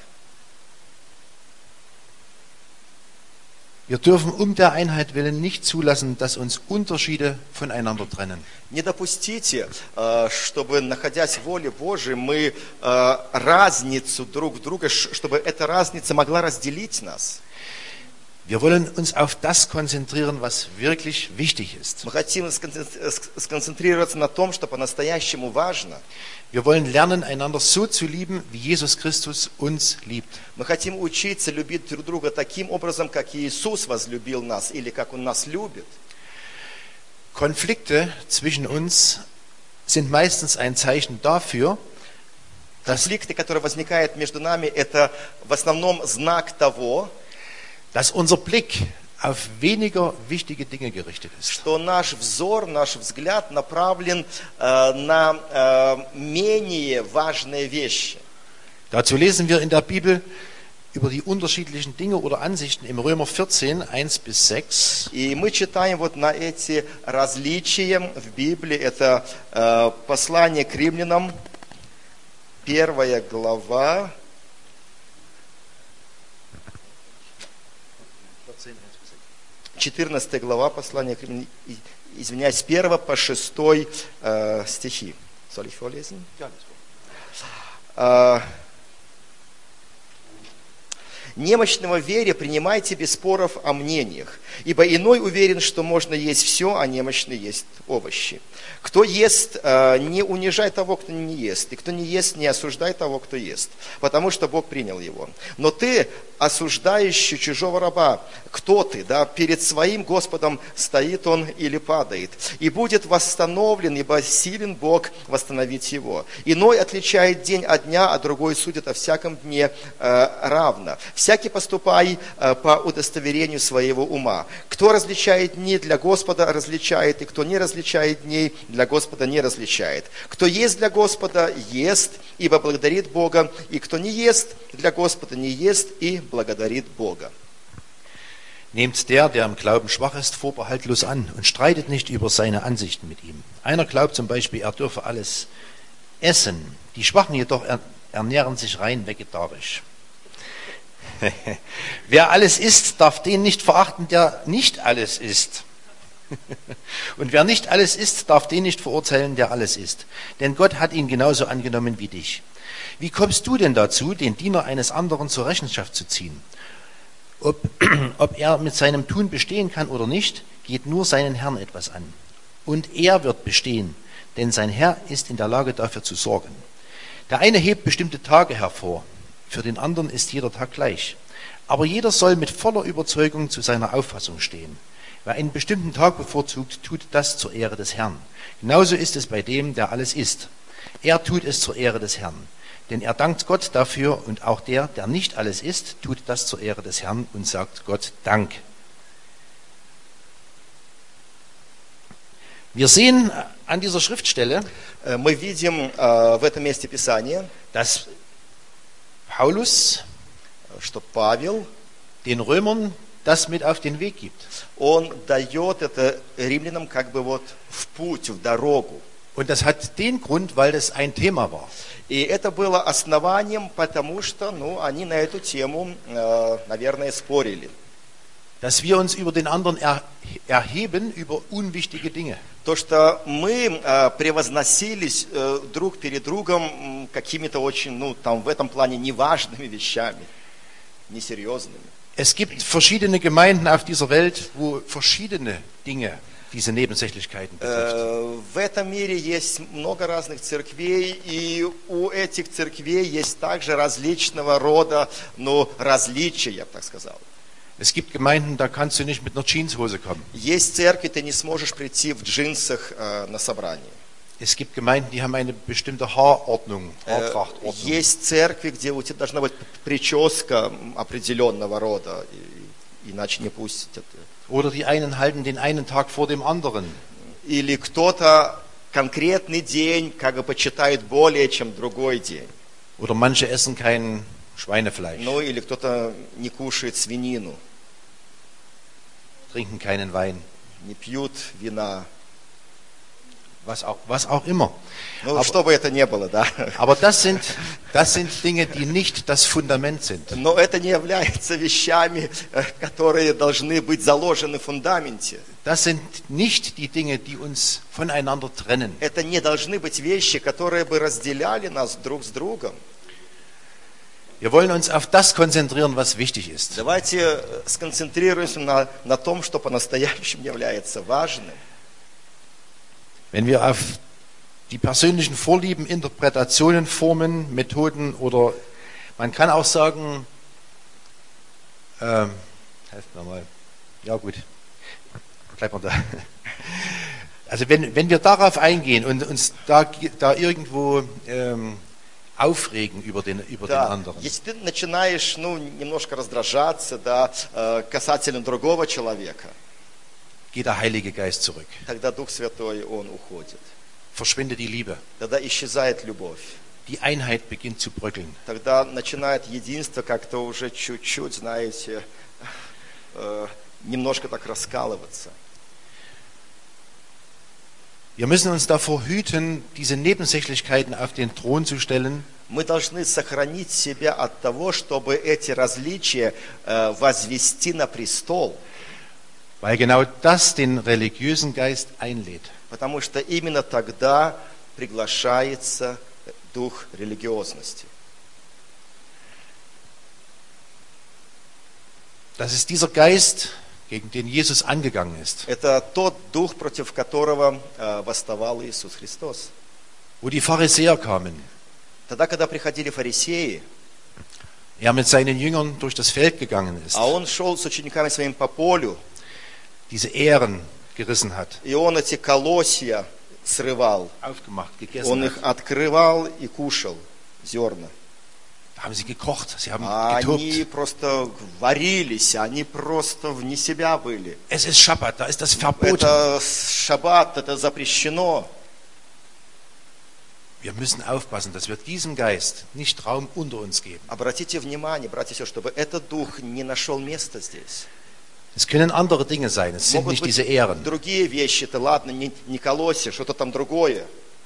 Wir dürfen um der Einheit willen nicht zulassen, dass uns Unterschiede voneinander trennen. Не допустите, э, чтобы, находясь в воле Божией, мы э, разницу друг в друга, ш- чтобы эта разница могла разделить нас. Wir wollen uns auf das konzentrieren, was wirklich wichtig ist. Мы хотим сконцентри- ск- сконцентрироваться на том, что по-настоящему важно. Wir wollen lernen, einander so zu lieben, wie Jesus Christus uns liebt. Мы хотим учиться любить друг друга таким образом, как Иисус возлюбил нас, или как Он нас любит. Konflikte zwischen uns sind meistens ein Zeichen dafür, dass, Конфликты, которые возникают между нами, это в основном знак того, dass unser Blick auf weniger wichtige Dinge gerichtet ist. что наш взор, наш взгляд направлен э, на э, менее важные вещи. Dazu lesen wir in der Bibel über die unterschiedlichen Dinge oder Ansichten im Römer vierzehn, eins bis sechs. И мы читаем вот на эти различия в Библии. Это э, послание к римлянам, первая глава, четырнадцатая глава послания к Римлянам, извиняюсь, с первого по шестой э, стихи. Soll ich vorlesen? Э, «Немощного в вере принимайте без споров о мнениях, ибо иной уверен, что можно есть все, а немощный есть овощи. Кто ест, не унижай того, кто не ест, и кто не ест, не осуждай того, кто ест, потому что Бог принял его. Но ты, осуждающий чужого раба, кто ты? Да? Перед своим Господом стоит он или падает, и будет восстановлен, ибо силен Бог восстановить его. Иной отличает день от дня, а другой судит о всяком дне э, равно. Всякий поступай э, по удостоверению своего ума. Кто различает дни для Господа, различает, и кто не различает дней, для Господа не различает. Кто ест для Господа, ест, ибо благодарит Бога, и кто не ест для Господа, не ест и благодарит Бога». Nehmt der, der im Glauben schwach ist, vorbehaltlos an und streitet nicht über seine Ansichten mit ihm. Einer glaubt zum Beispiel, er dürfe alles essen. Die Schwachen jedoch ernähren sich rein vegetarisch. Wer alles isst, darf den nicht verachten, der nicht alles isst. Und wer nicht alles isst, darf den nicht verurteilen, der alles isst. Denn Gott hat ihn genauso angenommen wie dich. Wie kommst du denn dazu, den Diener eines anderen zur Rechenschaft zu ziehen? Ob, ob er mit seinem Tun bestehen kann oder nicht, geht nur seinen Herrn etwas an. Und er wird bestehen, denn sein Herr ist in der Lage, dafür zu sorgen. Der eine hebt bestimmte Tage hervor, für den anderen ist jeder Tag gleich. Aber jeder soll mit voller Überzeugung zu seiner Auffassung stehen. Wer einen bestimmten Tag bevorzugt, tut das zur Ehre des Herrn. Genauso ist es bei dem, der alles isst. Er tut es zur Ehre des Herrn. Denn er dankt Gott dafür, und auch der, der nicht alles isst, tut das zur Ehre des Herrn und sagt Gott Dank. Wir sehen an dieser Schriftstelle, Мы видим в этом месте Писания, dass Paulus, что Павел den Römern das mit auf den Weg gibt. Он дает это римлянам как бы вот в путь, в дорогу. Und das hat den Grund, weil das ein Thema war. И это было основанием, потому что, ну, они на эту тему, э, наверное, спорили. Dass wir uns über den anderen er, erheben, über unwichtige Dinge. То, что мы э, превозносились э, друг перед другом какими-то очень, ну, там, в этом плане неважными вещами, несерьезными. Es gibt verschiedene Gemeinden auf dieser Welt, wo verschiedene Dinge diese Nebensächlichkeiten betrifft. В этом мире есть много разных церквей, и у этих церквей есть также различного рода, ну, различия, я бы так сказал. Es gibt Gemeinden, da kannst du nicht mit einer Jeanshose kommen. Есть церкви, ты не сможешь прийти в джинсах э, на собрание. Es gibt Gemeinden, die haben eine bestimmte Haarordnung, Haartrachtordnung. Есть церкви, где у тебя должна быть прическа определенного рода, иначе не пустят. Oder die einen halten den einen Tag vor dem anderen. Или кто-то конкретный день как бы почитает более, чем другой день. Oder manche essen kein Schweinefleisch. Ну или кто-то не кушает свинину. Trinken keinen Wein. Не пьют вина. Was auch, was auch immer. Ну, aber, что бы это ни было, да. Aber das sind, das sind Dinge, die nicht das Fundament sind. Но это не является вещами, которые должны быть заложены в фундаменте. Das sind nicht die Dinge, die uns voneinander trennen. Это не должны быть вещи, которые бы разделяли нас друг с другом. Wir wollen uns auf das konzentrieren, was wichtig ist. Давайте сконцентрируемся на, на том, что по-настоящему является важным. Wenn wir auf die persönlichen Vorlieben, Interpretationen, Formen, Methoden oder man kann auch sagen, ähm, helft mir mal, ja gut, bleibt mal da. Also wenn, wenn wir darauf eingehen und uns da, da irgendwo ähm, aufregen über den, über да, den anderen. Если ты начинаешь, ну, немножко раздражаться, да, касательно другого человека, geht der Heilige Geist zurück. Тогда Дух Святой, Он уходит. Verschwindet die Liebe. Тогда исчезает любовь. Die Einheit beginnt zu bröckeln. Тогда начинает единство как-то уже чуть-чуть, знаете, э, немножко так раскалываться. Wir müssen uns davor hüten, diese Nebensächlichkeiten auf den Thron zu stellen. Мы должны сохранить себя от того, чтобы эти различия э, возвести на престол. Weil genau das den religiösen Geist einlädt. Потому что именно тогда приглашается дух религиозности. Das ist dieser Geist, gegen den Jesus angegangen ist. Это тот дух, против которого э, восставал Иисус Христос. Wo die Pharisäer kamen, Тогда, когда приходили фарисеи, er mit seinen Jüngern durch das Feld gegangen ist, а он шел с учениками своими по полю, diese Ähren gerissen hat, и он эти колосья срывал, aufgemacht, он gegessen их hat. открывал и кушал, зерна. Da haben sie gekocht, sie haben А они getobt. просто варились, они просто вне себя были. Es ist Schabbat, da ist das verboten. Это шаббат, это запрещено. Wir müssen aufpassen, dass wir diesem Geist nicht Raum unter uns geben. Обратите внимание, братья и сестры, чтобы этот дух не нашел места здесь. Es können andere Dinge sein, es sind Могут nicht быть diese Ähren. другие вещи, это ладно, не, не колосья, что-то там другое.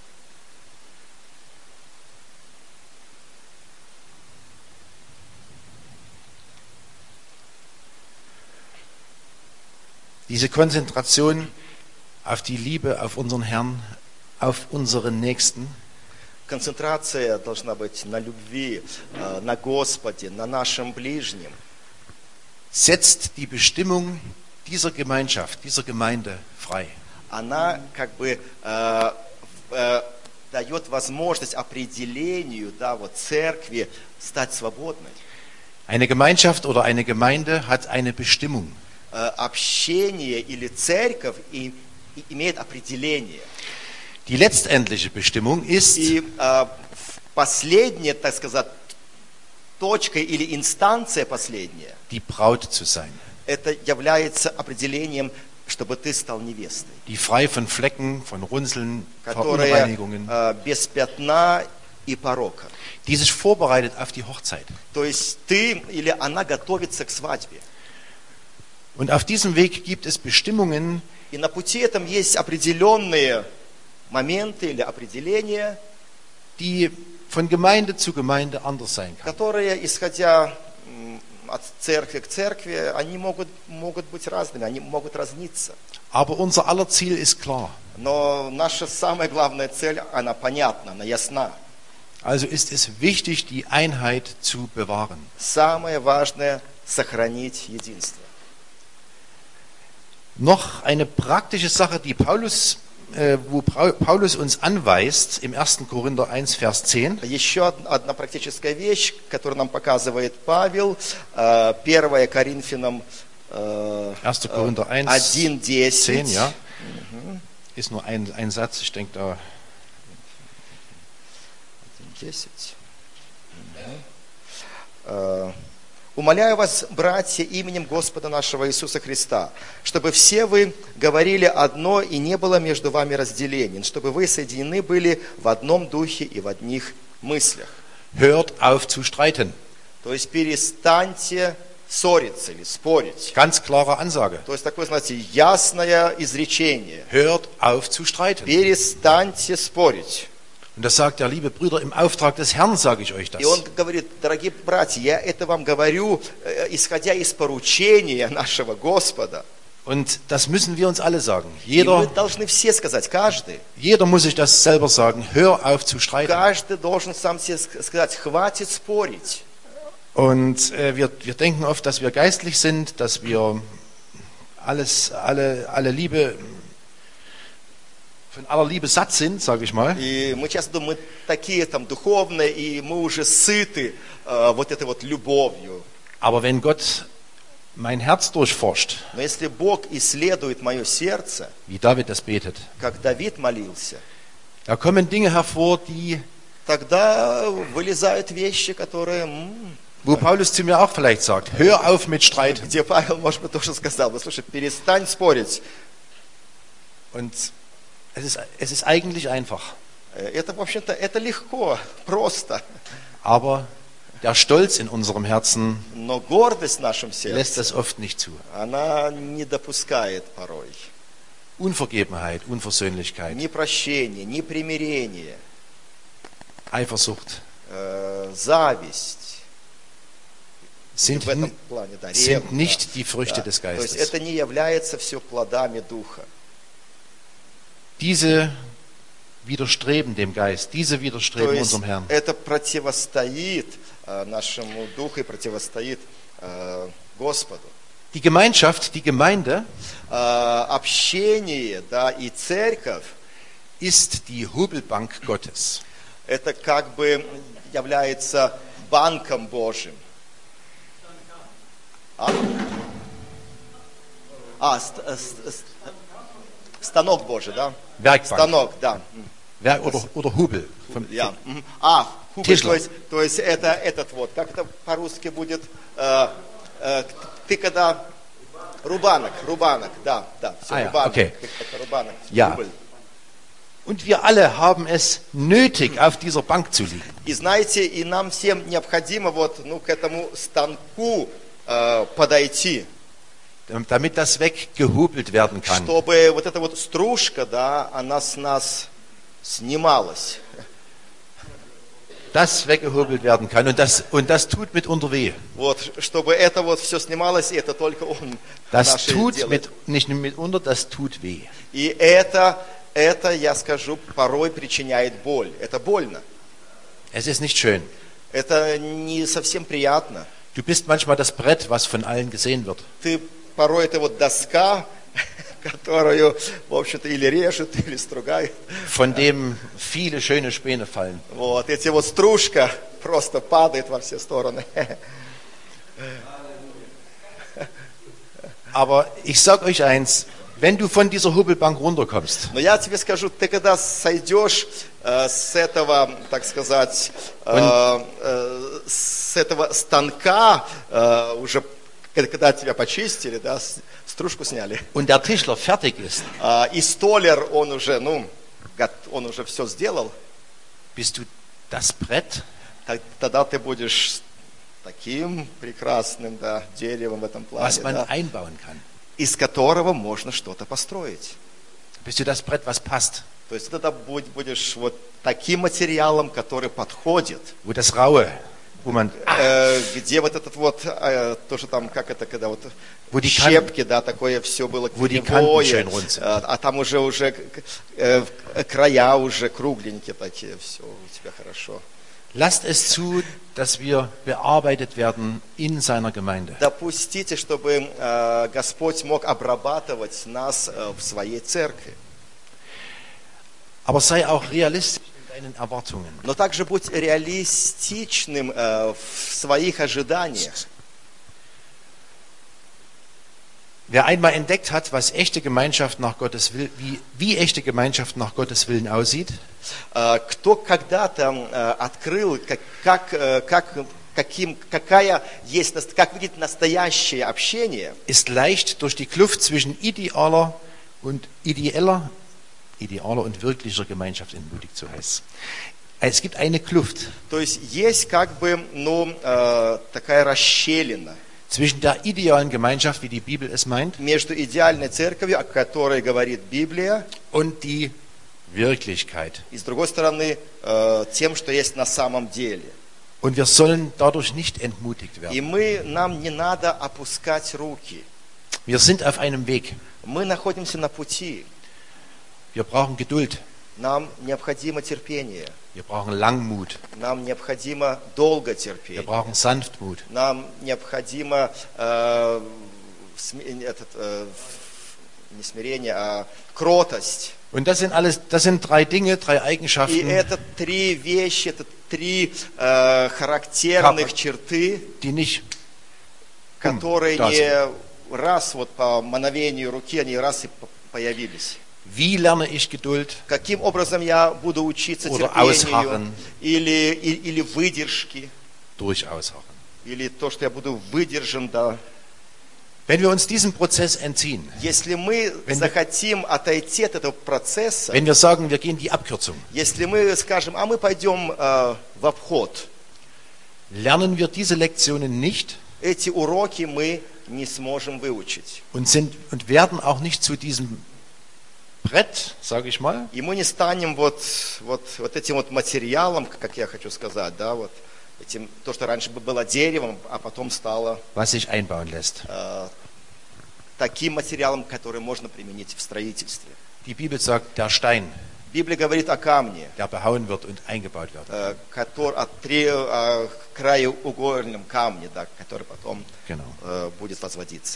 Diese Konzentration auf die Liebe, auf unseren Herrn, auf unseren Nächsten, Концентрация должна быть на любви, э, на Господе, на нашем ближнем. setzt die Bestimmung dieser Gemeinschaft, dieser Gemeinde frei. Она как бы э, э, дает возможность определению, да, вот, церкви стать свободной. Eine Gemeinschaft oder eine Gemeinde hat eine Bestimmung. Э, общение или церковь и, и имеет определение. Die letztendliche Bestimmung ist, И э, последняя, так сказать, точка или инстанция последняя, die Braut zu sein, это является определением, чтобы ты стал невестой, die frei von Flecken, von Runzeln, которая Verunreinigungen, э, без пятна и порока. die sich vorbereitet auf die Hochzeit. То есть ты или она готовится к свадьбе. Und auf diesem Weg gibt es Bestimmungen, И на пути этом есть определенные моменты или определения, die von Gemeinde zu Gemeinde anders sein kann. которые, исходя м, от церкви к церкви, они могут, могут быть разными, они могут разниться. Aber unser aller Ziel ist klar. Но наша самая главная цель, она понятна, она ясна. Also ist es wichtig, die Einheit zu bewahren. Самое важное – сохранить единство. Noch eine praktische Sache, die Paulus, äh, wo Paulus uns anweist, im ersten Korinther eins, Vers zehn. Еще одна практическая вещь, которую нам показывает Павел, первое Коринфянам erster Korinther eins, один десять. zehn, ja. Ist nur ein, ein Satz, ich denke da. десять. «Умоляю вас, братья, именем Господа нашего Иисуса Христа, чтобы все вы говорили одно и не было между вами разделений, чтобы вы соединены были в одном духе и в одних мыслях». Hört auf zu streiten. То есть перестаньте ссориться или спорить. Ganz klare Ansage. То есть такое, знаете, ясное изречение. Hört auf zu streiten. Перестаньте спорить. Und das sagt er, liebe Brüder, im Auftrag des Herrn sage ich euch das. И он говорит: дорогие братья, я это вам говорю, исходя из поручения нашего Господа. Und das müssen wir uns alle sagen. И мы Jeder, должны все сказать, каждый. jeder muss sich das selber sagen. Hör auf zu streiten. Каждый должен сам себе сказать: хватит спорить. Und äh, wir, wir denken oft, dass wir geistlich sind, dass wir alles, alle, alle Liebe, von aller Liebe satt sind, sage ich mal. И мы часто думаем, мы такие там духовные, и мы уже сыты э, вот этой вот любовью. Aber wenn Gott mein Herz durchforscht, Но если Бог исследует мое сердце, wie David das betet, как Давид молился, da kommen Dinge hervor, die, тогда вылезают вещи, которые, м, wo Paulus zu mir auch vielleicht sagt, hör auf mit Streit. где Павел, может быть, тоже сказал: вы слушай, перестань спорить. Und es ist, es ist eigentlich einfach. Это, в общем-то, это легко, просто. Aber der Stolz in unserem Herzen Но гордость в нашем lässt сердце, das oft nicht zu. она не допускает порой Unvergebenheit, Unversöhnlichkeit, ни прощения, ни примирения, Eifersucht. э, зависть. sind, В этом плане, да, sind ревность, nicht да, die Früchte да. des То есть Geistes. это не является все плодами Духа. Diese widerstreben dem Geist, diese То widerstreben есть unserem Herrn. это противостоит э, нашему Духу и противостоит э, Господу. Die Gemeinschaft, die Gemeinde Э, общение, да, и церковь, ist die Hobelbank Gottes. это как бы является банком Божьим. А, а ст- ст- ст- станок Божий, да? Werkbank. Станок, да. Wer, oder, oder Hubel. Vom, Я. Мгм. А, хубель, Тишло. то есть, то есть это этот вот, как это по-русски будет? Э, э, ты когда рубанок, рубанок, да, да, все, А, ja, рубанок, okay. это рубанок, Ja. хубель. Und wir alle haben es nötig, auf dieser Bank zu liegen. И знаете, и нам всем необходимо вот, ну, к этому станку э, подойти, Damit das weggehobelt werden kann. чтобы вот эта вот стружка, да, она с нас снималась. Das weggehobelt werden kann. Und das, und das tut mitunter weh. Вот, чтобы это вот все снималось, и это только Он Das наше tut делает. mit, nicht nur mitunter, das tut weh. И это, это, я скажу, порой причиняет боль. Это больно. Es ist nicht schön. Это не совсем приятно. Du bist manchmal das Brett, was von allen gesehen wird. Ты порой это вот доска, которую, в общем-то, или режут, или стругают. Von dem viele schöne Späne fallen. Вот, эти вот стружка просто падает во все стороны. Aber ich sage euch eins, wenn du von dieser Hobelbank runterkommst, Но я тебе скажу, ты когда сойдешь э, с этого, так сказать, э, э, с этого станка, э, уже когда- когда тебя почистили, да, с- стружку сняли, und der Tischler fertig ist, а, и столер, он уже, ну, гот- он уже все сделал, bist du das Brett, так- тогда ты будешь таким прекрасным, да, деревом в этом was плане, man да, einbauen kann. из которого можно что-то построить. Bist du das Brett, was passt, То есть тогда будь- будешь вот таким материалом, который подходит, wo das Raue, wo man, э, где вот этот вот, э, тоже там, как это, когда вот Wo die щепки, да, такое все было wo die Kanten кривое, schön rund sind. э, а там уже, уже к- э, края уже кругленькие такие, все у тебя хорошо. lasst es zu, dass wir bearbeitet werden in seiner Gemeinde. Допустите, чтобы э, Господь мог обрабатывать нас э, в своей церкви. Aber sei auch realistisch in deinen Erwartungen. Но также будь реалистичным э, в своих ожиданиях. Wer einmal entdeckt hat, was echte Gemeinschaft nach Gottes Willen, wie, wie echte Gemeinschaft nach Gottes Willen aussieht, Э, Кто когда-то э, открыл, как, как, э, как, каким, какая есть, нас- как выглядит настоящее общение, ist leicht durch die Kluft zwischen idealer und ideeller, idealer und wirklicher Gemeinschaft in Ludwig zu heiß. Es gibt eine Kluft то есть есть как бы, ну, э, такая расщелина zwischen der idealen Gemeinschaft, wie die Bibel es meint, между идеальной церковью, о которой говорит Библия, und die Wirklichkeit. и с другой стороны, э, тем, что есть на самом деле. Und wir sollen dadurch nicht entmutigt И werden. мы, нам не надо опускать руки. Wir sind auf einem Weg. Мы находимся на пути. Wir brauchen Geduld. Нам необходимо терпение. Wir brauchen Langmut. Нам необходимо долго Wir терпение. brauchen Sanftmut. Нам необходимо э, сме- этот, э, не смирение, а кротость. Und das sind alles, das sind drei Dinge, drei И Eigenschaften, это три вещи, это три э, характерных Капа. черты, die nicht которые да, не раз вот по мановению руки, они раз и по- появились. Wie lerne ich Geduld? Каким образом я буду учиться Oder терпению ausharren. или, и- или выдержке, Durch Ausharren. или то, что я буду выдержан, да. Wenn wir uns diesem Prozess entziehen, Если мы Wenn- захотим отойти от этого процесса, wenn wir sagen, wir gehen die Abkürzung, если мы скажем, а мы пойдем э, в обход, lernen wir diese Lektionen nicht эти уроки мы не сможем выучить. und, sind, und werden auch nicht zu diesem Brett, sage ich mal. И мы не станем вот, вот, вот этим вот материалом, как я хочу сказать, да, вот этим, то, что раньше было деревом, а потом стало was sich einbauen lässt. э, таким материалом, который можно применить в строительстве. Die Bibel sagt, der Stein, Библия говорит о камне, der behauen wird und eingebaut wird. э, который, о, три, о краеугольном камне, да, который потом Genau. э, будет возводиться.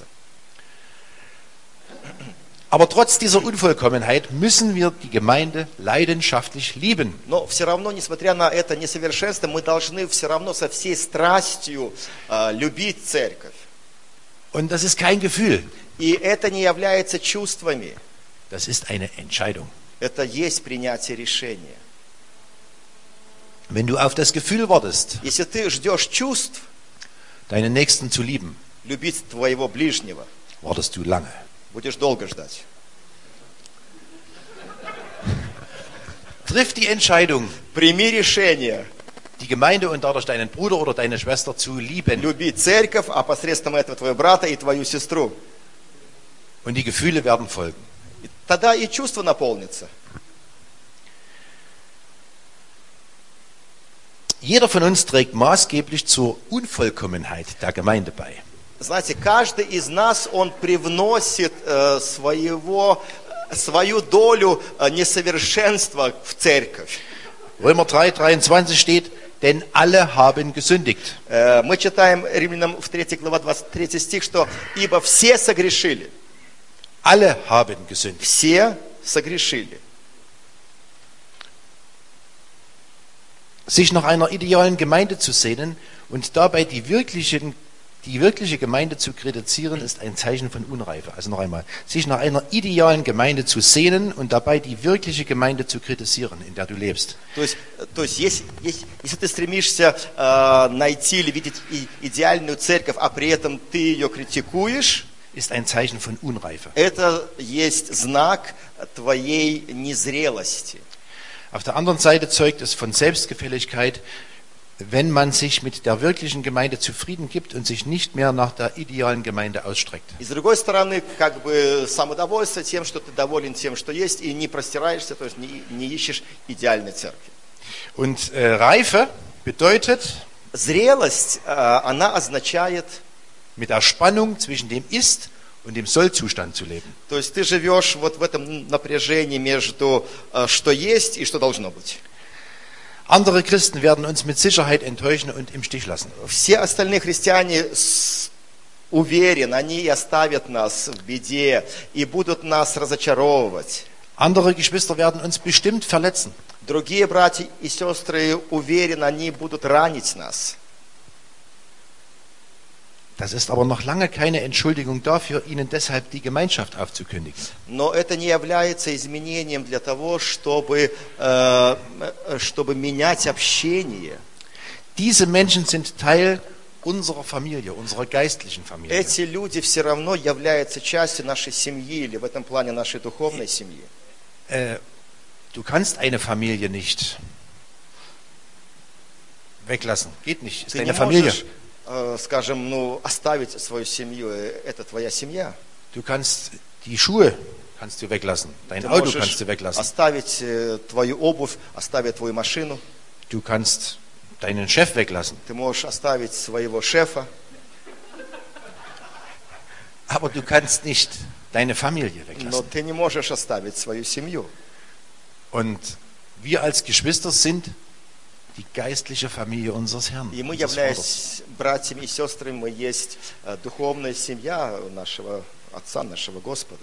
Aber trotz dieser Unvollkommenheit müssen wir die Gemeinde leidenschaftlich lieben. Но все равно, несмотря на это несовершенство, мы должны все равно со всей страстью э, любить церковь. Und das ist kein Gefühl, И это не является чувствами, das ist eine Entscheidung. это есть принятие решения. Wenn du auf das Gefühl wartest, Если ты ждешь чувств, deinen Nächsten zu lieben, любить твоего ближнего, wartest du lange. будешь долго ждать. Triff die Entscheidung, Прими решение die Gemeinde und dadurch deinen Bruder oder deine Schwester zu lieben. любить церковь, а посредством этого твоего брата и твою сестру. Und die Gefühle werden folgen. И тогда и чувство наполнится. Jeder von uns trägt maßgeblich zur Unvollkommenheit der Gemeinde bei. Знаете, каждый из нас, он привносит э, своего, свою долю э, несовершенства в церковь. Römer drei, dreiundzwanzig steht, denn alle haben gesündigt. Э, мы читаем Римлянам в третьей глава двадцать третий стих, что «Ибо все согрешили». Alle haben gesündigt. Все согрешили. Sich nach einer idealen Gemeinde zu sehnen und dabei die wirklichen Die wirkliche Gemeinde zu kritisieren, ist ein Zeichen von Unreife. Also noch einmal, sich nach einer idealen Gemeinde zu sehnen und dabei die wirkliche Gemeinde zu kritisieren, in der du lebst. То есть, то есть если, если, если ты стремишься э, найти или видеть и, идеальную церковь, а при этом ты ее критикуешь, ist ein Zeichen von Unreife. это есть знак твоей незрелости. Auf der anderen Seite zeugt es von Selbstgefälligkeit, wenn man sich mit der wirklichen Gemeinde zufrieden gibt und sich nicht mehr nach der idealen Gemeinde ausstreckt. И с другой стороны, как бы самодовольство тем, что ты доволен тем, что есть, и не простираешься, то есть не, не ищешь идеальной церкви. Und äh, Reife bedeutet, Зрелость, э, она означает, mit der Spannung zwischen dem Ist- und dem Soll-Zustand zu leben. то есть ты живешь вот в этом напряжении между э, что есть и что должно быть. Andere Christen werden uns mit Sicherheit enttäuschen und im Stich lassen. Все остальные христиане с- уверен, они и оставят нас в беде и будут нас разочаровывать. Andere Geschwister werden uns bestimmt verletzen. Другие братья и сестры, уверен, они будут ранить нас. Das ist aber noch lange keine Entschuldigung dafür, ihnen deshalb die Gemeinschaft aufzukündigen. Но это не является изменением для того, чтобы, э, чтобы менять общение. Diese Menschen sind Teil unserer Familie, unserer geistlichen Familie. Эти люди все равно являются частью нашей семьи или в этом плане нашей духовной семьи. Äh, du kannst eine Familie nicht weglassen. Geht nicht. Ist Ты не deine Familie. можешь, э, скажем, ну, оставить свою семью. Это твоя семья. Du kannst die Schuhe kannst du weglassen. Dein Ты Auto можешь kannst du weglassen. оставить э, твою обувь, оставить твою машину. Du kannst deinen Chef weglassen. Ты можешь оставить своего шефа. Aber du kannst nicht deine Familie Но weglassen. ты не можешь оставить свою семью. Und wir als Geschwister sind die geistliche Familie unseres Herrn. И мы, Unseres Vaters. являясь братьями и сестрами, мы есть э, духовная семья нашего Отца, нашего Господа.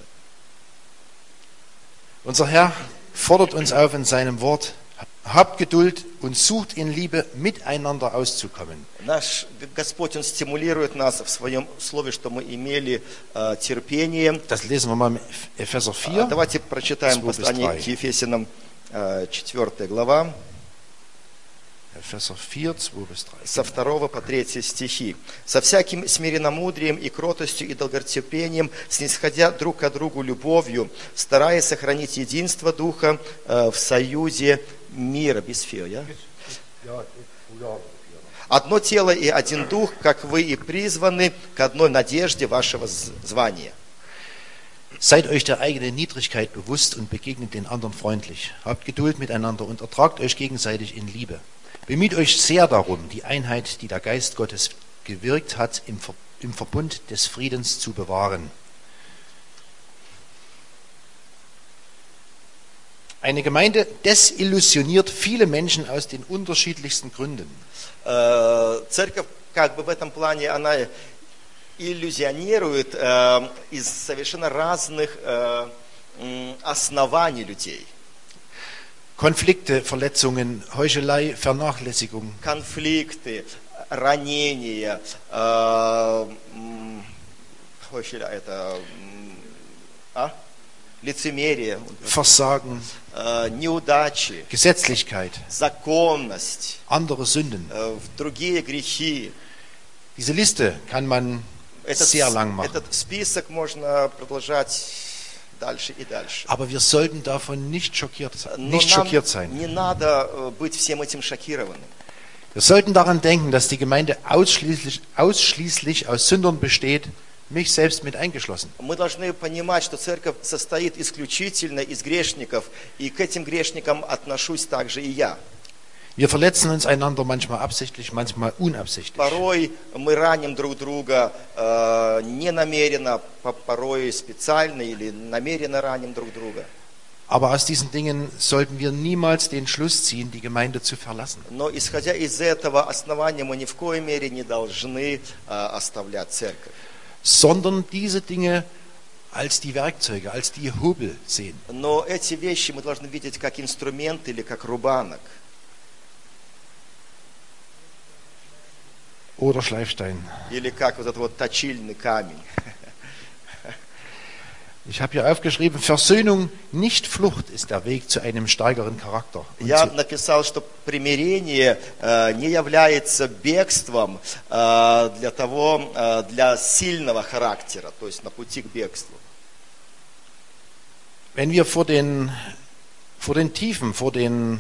Unser Herr fordert uns auf in seinem Wort, habt Geduld und sucht in Liebe miteinander auszukommen. Наш Господь, Он стимулирует нас в Своем Слове, что мы имели э, терпение. Das lesen wir mal in Epheser А vier. Давайте прочитаем zwei bis послание drei. к Ефесянам, э, четвёртая глава, Epheser vier, zwei bis drei. со второго по третий стихи. «Со всяким смиренномудрием и кротостью и долготерпением, снисходя друг к другу любовью, стараясь сохранить единство Духа э, в союзе мира». Без фио, я? «Одно тело и один Дух, как вы и призваны к одной надежде вашего з- звания». Seid euch der eigenen Niedrigkeit bewusst und begegnet den anderen freundlich. Habt Geduld miteinander und ertragt euch gegenseitig in Liebe. Bemüht euch sehr darum, die Einheit, die der Geist Gottes gewirkt hat, im, Ver- im Verbund des Friedens zu bewahren. Eine Gemeinde desillusioniert viele Menschen aus den unterschiedlichsten Gründen. Э, Церковь как бы в этом плане, она иллюзионирует э, из совершенно разных э, м, оснований людей. Konflikte, Verletzungen, Heuchelei, Vernachlässigung. Конфликты, ранения, э, м, хойшеля, это, м, а? лицемерие, Versagen, э, неудачи, Gesetzlichkeit, законность, andere Sünden. э, другие грехи. Diese Liste kann man Этот, sehr lang machen. этот список можно продолжать дальше и дальше. Aber wir sollten davon nicht schockiert, Но nicht нам schockiert sein. не надо э, быть всем этим шокированным. Wir sollten daran denken, dass die Gemeinde ausschließlich, ausschließlich aus Sündern besteht, mich selbst mit eingeschlossen. Мы должны понимать, что церковь состоит исключительно из грешников, и к этим грешникам отношусь также и я. Wir verletzen uns einander manchmal absichtlich, manchmal unabsichtlich. Порой мы раним друг друга э, ненамеренно, по- порой специально или намеренно раним друг друга. Aber aus diesen Dingen sollten wir niemals den Schluss ziehen, die Gemeinde zu verlassen. Но исходя из этого основания мы ни в коей мере не должны э, оставлять церковь. Sondern diese Dinge als die Werkzeuge, als die Hobel sehen. Но эти вещи мы должны видеть как инструмент или как рубанок. Oder Schleifstein. Или как вот этот вот точильный камень. Ich habe hier aufgeschrieben, Versöhnung, nicht Flucht, ist der Weg zu einem stärkeren Charakter. Und Я zu, написал, что примирение э, не является бегством э, для того, э, для сильного характера, то есть на пути к бегству. wenn wir vor den, vor den Tiefen, vor den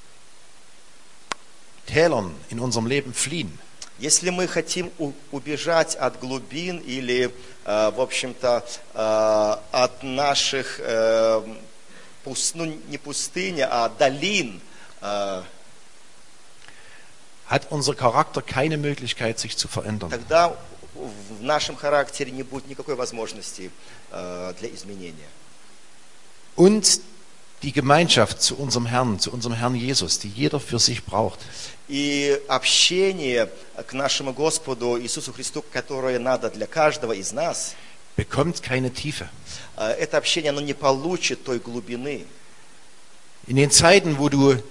Tälern in unserem Leben fliehen, Если мы хотим у- убежать от глубин или, э, в общем-то, э, от наших, э, пус- ну не пустыни, а долин, э, hat unser Charakter keine Möglichkeit, sich zu verändern. тогда в нашем характере не будет никакой возможности э, для изменения. Und die Gemeinschaft zu unserem Herrn, zu unserem Herrn Jesus, die jeder für sich braucht, И общение к нашему Господу Иисусу Христу, которое надо для каждого из нас, bekommt keine Tiefe. э, это общение, оно не получит той глубины. In den Zeiten, wo du,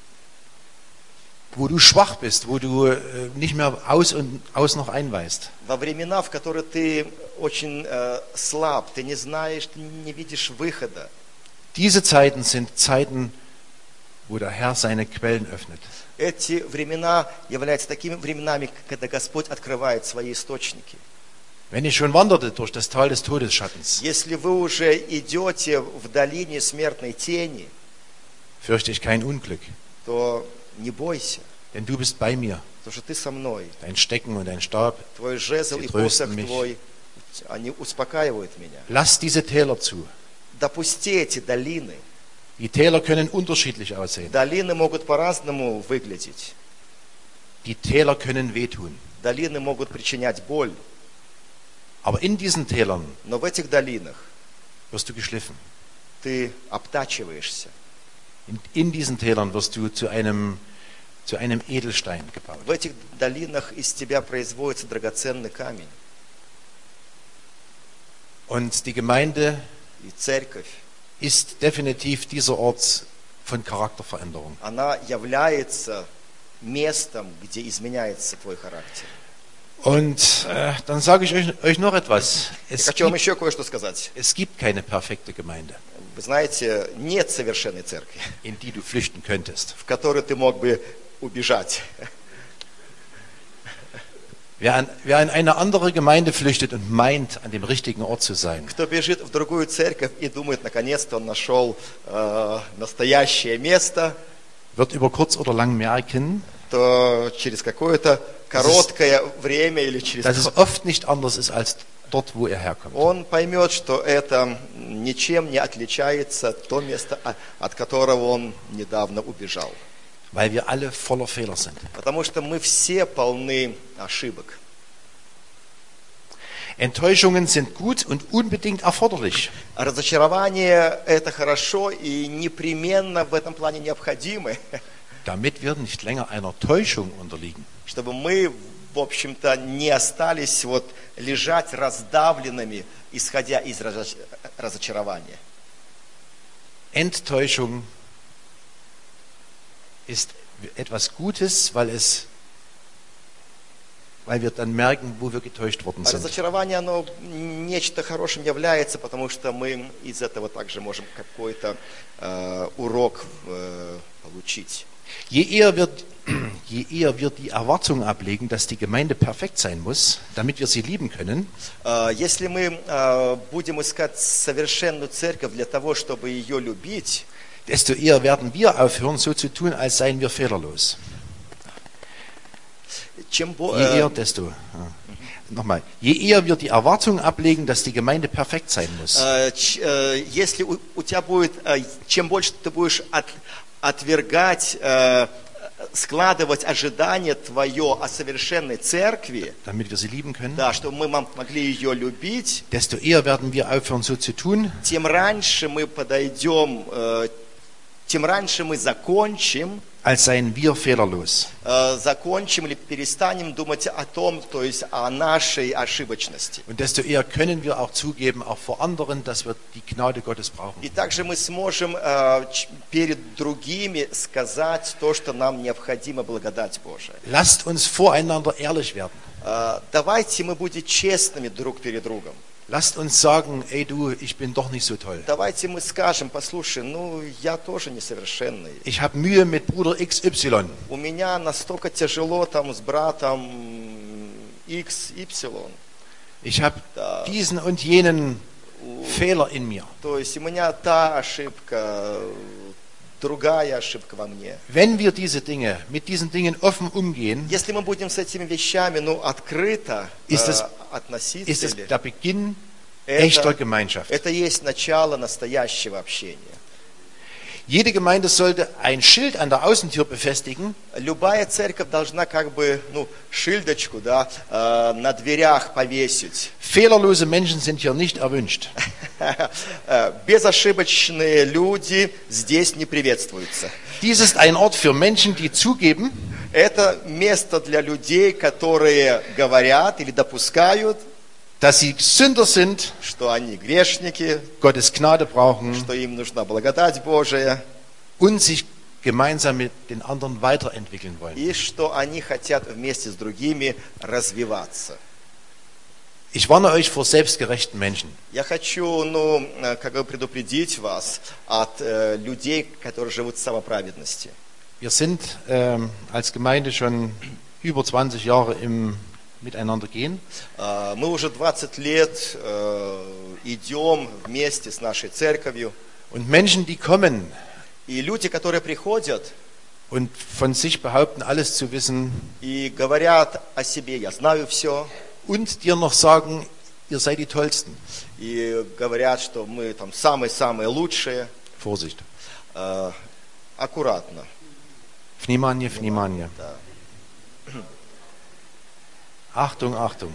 wo du schwach bist, wo du äh, nicht mehr aus und aus noch einweist, Во времена, в которые ты очень э, слаб, ты не знаешь, ты не видишь выхода. diese Zeiten sind Zeiten, wo der Herr seine Quellen öffnet. Эти времена являются такими временами, когда Господь открывает свои источники. Wenn ich schon wanderte durch das Tal des Todesschattens, Если вы уже идете в долине смертной тени, fürchte ich kein Unglück, то не бойся, denn du bist bei mir. потому что ты со мной. Dein Stecken und dein Stab, Твой жезл Sie и trösten посох mich. твой, они успокаивают меня. lass diese Täler zu. Допусти эти долины. Die Täler können unterschiedlich aussehen. Долины могут по-разному выглядеть. Die Täler können wehtun. Долины могут причинять боль. Aber in diesen Tälern Но в этих долинах wirst du geschliffen. ты обтачиваешься. In, in diesen Tälern wirst du zu einem, zu einem Edelstein gebaut. В этих долинах из тебя производится драгоценный камень. Und die Gemeinde И церковь, ist definitiv dieser Ort von Charakterveränderung. она является местом, где изменяется твой характер. Und äh, dann sage ich euch, euch noch etwas. Я Es хочу вам gibt, еще кое-что сказать. es gibt keine perfekte Gemeinde, Вы знаете, нет совершенной церкви, in die du flüchten könntest. в которую ты мог бы убежать. Wer an, wer in eine andere Gemeinde flüchtet und meint, an dem richtigen Ort zu sein, Кто бежит в другую церковь и думает, наконец-то он нашел э, настоящее место, wird über kurz oder lang merken, то через какое-то короткое время или через dass es oft nicht anders ist als, dort, wo er herkommt. Он поймет, что это ничем не отличается то место, от которого он недавно убежал. Weil wir alle voller Fehler sind. Потому что мы все полны ошибок. Enttäuschungen sind gut und unbedingt erforderlich. Разочарование – это хорошо и непременно в этом плане необходимы, Damit wir nicht länger einer Täuschung unterliegen. чтобы мы, в общем-то, не остались вот лежать раздавленными, исходя из разоч- разочарования. Enttäuschung ist etwas Gutes, weil es, weil wir dann merken, wo wir getäuscht worden sind. Разочарование, оно нечто хорошим является, потому что мы из этого также можем какой-то э, урок э, получить. Je eher, wir, je eher wir die Erwartung ablegen, dass die Gemeinde perfekt sein muss, damit wir sie lieben können, Э, Если мы э, будем искать совершенную церковь для того, чтобы ее любить, desto eher werden wir aufhören, so zu tun, als seien wir fehlerlos. чем бо- Je э, eher, desto. Ja. Nochmal. Je eher wir die Erwartung ablegen, dass die Gemeinde perfekt sein muss, э, ч- э, если у, у тебя будет, э, чем больше ты будешь от- отвергать, э, складывать ожидание твое о совершенной церкви, damit wir sie lieben können, да, чтобы мы мом- могли ее любить, desto eher werden wir aufhören, so zu tun, тем раньше мы подойдем, э, тем раньше мы закончим, als seien wir fehlerlos. э, закончим или перестанем думать о том, то есть о нашей ошибочности. Und desto eher können wir auch zugeben, auch vor anderen, dass wir die Gnade Gottes brauchen. И также мы сможем э, ч- перед другими сказать то, что нам необходима благодать Божия. Lasst uns voreinander ehrlich werden. Э, давайте мы будем честными друг перед другом. Lasst uns sagen, ey du, ich bin doch nicht so toll. Давайте мы скажем, послушай, ну я тоже несовершенный. Ich habe Mühe mit Bruder X Y. У меня настолько тяжело там с братом X Y. Ich habe Да. diesen und jenen Fehler in mir. То есть у меня та ошибка, другая ошибка во мне. Wenn wir diese Dinge, mit diesen Dingen offen umgehen, Если мы будем с этими вещами, ну, открыто Ist э, es- относиться, ist es или- der Beginn Это- echter Gemeinschaft. это есть начало настоящего общения. Jede Gemeinde sollte ein Schild an der Außentür befestigen, Любая церковь должна как бы, ну, шильдочку, да, э, на дверях повесить. fehlerlose Menschen sind hier nicht erwünscht. Э, Безошибочные люди здесь не приветствуются. Dies ist ein Ort für Menschen, die zugeben, Это место для людей, которые говорят или допускают, dass sie Sünder sind, что они грешники, Gottes Gnade brauchen что им нужна благодать Божия, und sich gemeinsam mit den anderen weiterentwickeln wollen. и что они хотят вместе с другими развиваться. Ich warne euch vor selbstgerechten Menschen. Я хочу, ну, э, как бы предупредить вас от э, людей, которые живут в самоправедности. Wir sind ähm, als Gemeinde schon über zwanzig Jahre im Miteinander gehen. Э, Мы уже двадцать лет э, идем вместе с нашей церковью, Und Menschen, die kommen и люди, которые приходят und von sich behaupten, alles zu wissen и говорят о себе, я знаю все, und dir noch sagen, ihr seid die Tollsten. и говорят, что мы там самые-самые лучшие, Vorsicht. э, аккуратно. Vнимание, vнимание. Да. Achtung, Achtung.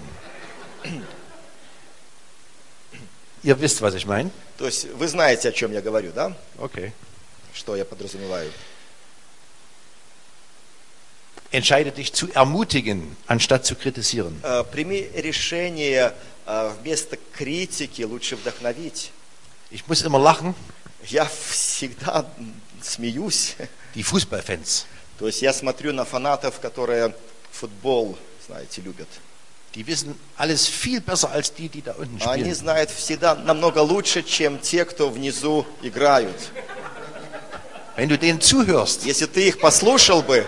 Ihr wisst, was ich meine? То есть вы знаете, о чем я говорю, да? Okay. Что я подразумеваю. Entscheide dich zu ermutigen, anstatt zu kritisieren. Э, Прими решение э, вместо критики лучше вдохновить. Ich muss immer lachen, Я всегда смеюсь. die Fußballfans, То есть я смотрю на фанатов, которые футбол, знаете, любят. die wissen alles viel besser als die, die da unten Они spielen. знают всегда намного лучше, чем те, кто внизу играют. Wenn du denen zuhörst, Если ты их послушал бы,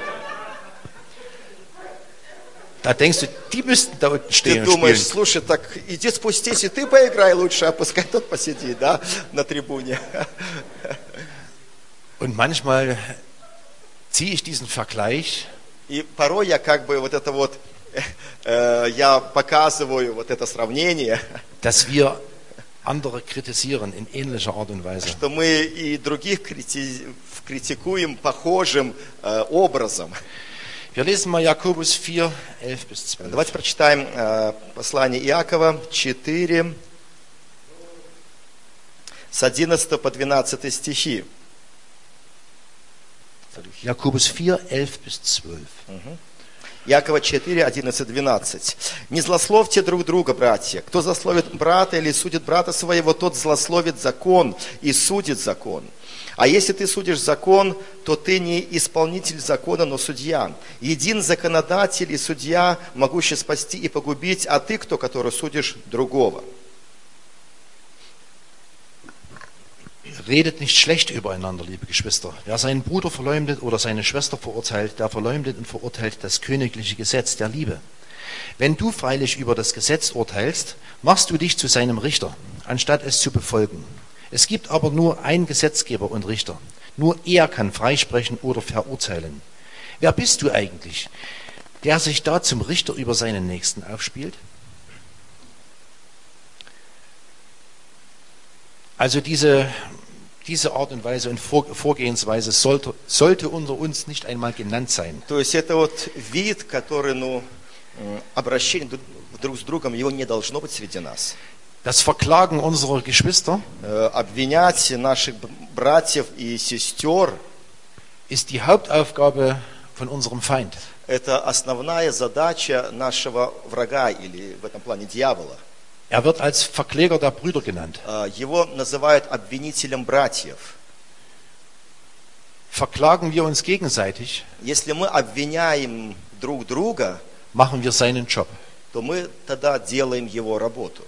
da denkst du, die müssten da unten ты stehen und думаешь, spielen. слушай, так иди спустись, и ты поиграй лучше, а пускай тот посидит, да, на трибуне. Und manchmal ziehe ich diesen Vergleich И порой я как бы вот это вот э, я показываю вот это сравнение, dass wir andere kritisieren in ähnlicher Art und Weise. что мы и других крити- критикуем похожим э, образом. Wir lesen mal Jakobus vier, elf bis zwölf. Давайте прочитаем э, послание Иакова четыре, с одиннадцатого по двенадцатый стихи. Jakobus vier, elf bis zwölf. Иакова четыре, одиннадцать, двенадцать. «Не злословьте друг друга, братья. Кто злословит брата или судит брата своего, тот злословит закон и судит закон. А если ты судишь закон, то ты не исполнитель закона, но судья. Един законодатель и судья, могущий спасти и погубить, а ты кто, который судишь другого?» Redet nicht schlecht übereinander, liebe Geschwister. Wer seinen Bruder verleumdet oder seine Schwester verurteilt, der verleumdet und verurteilt das königliche Gesetz der Liebe. Wenn du freilich über das Gesetz urteilst, machst du dich zu seinem Richter, anstatt es zu befolgen. Es gibt aber nur einen Gesetzgeber und Richter. Nur er kann freisprechen oder verurteilen. Wer bist du eigentlich, der sich da zum Richter über seinen Nächsten aufspielt? Also diese, diese Art und Weise und Vorgehensweise sollte, sollte unter uns nicht einmal genannt sein. То есть это вот вид, который, ну, обращение друг с другом, его не должно быть среди нас. Das Verklagen unserer Geschwister Э, Обвинять наших братьев и сестер ist die Hauptaufgabe von unserem Feind. – это основная задача нашего врага, или в этом плане дьявола. Er wird als Verkläger der Brüder genannt. Э, Его называют обвинителем братьев. Verklagen wir uns gegenseitig, Если мы обвиняем друг друга, machen wir seinen Job. то мы тогда делаем его работу.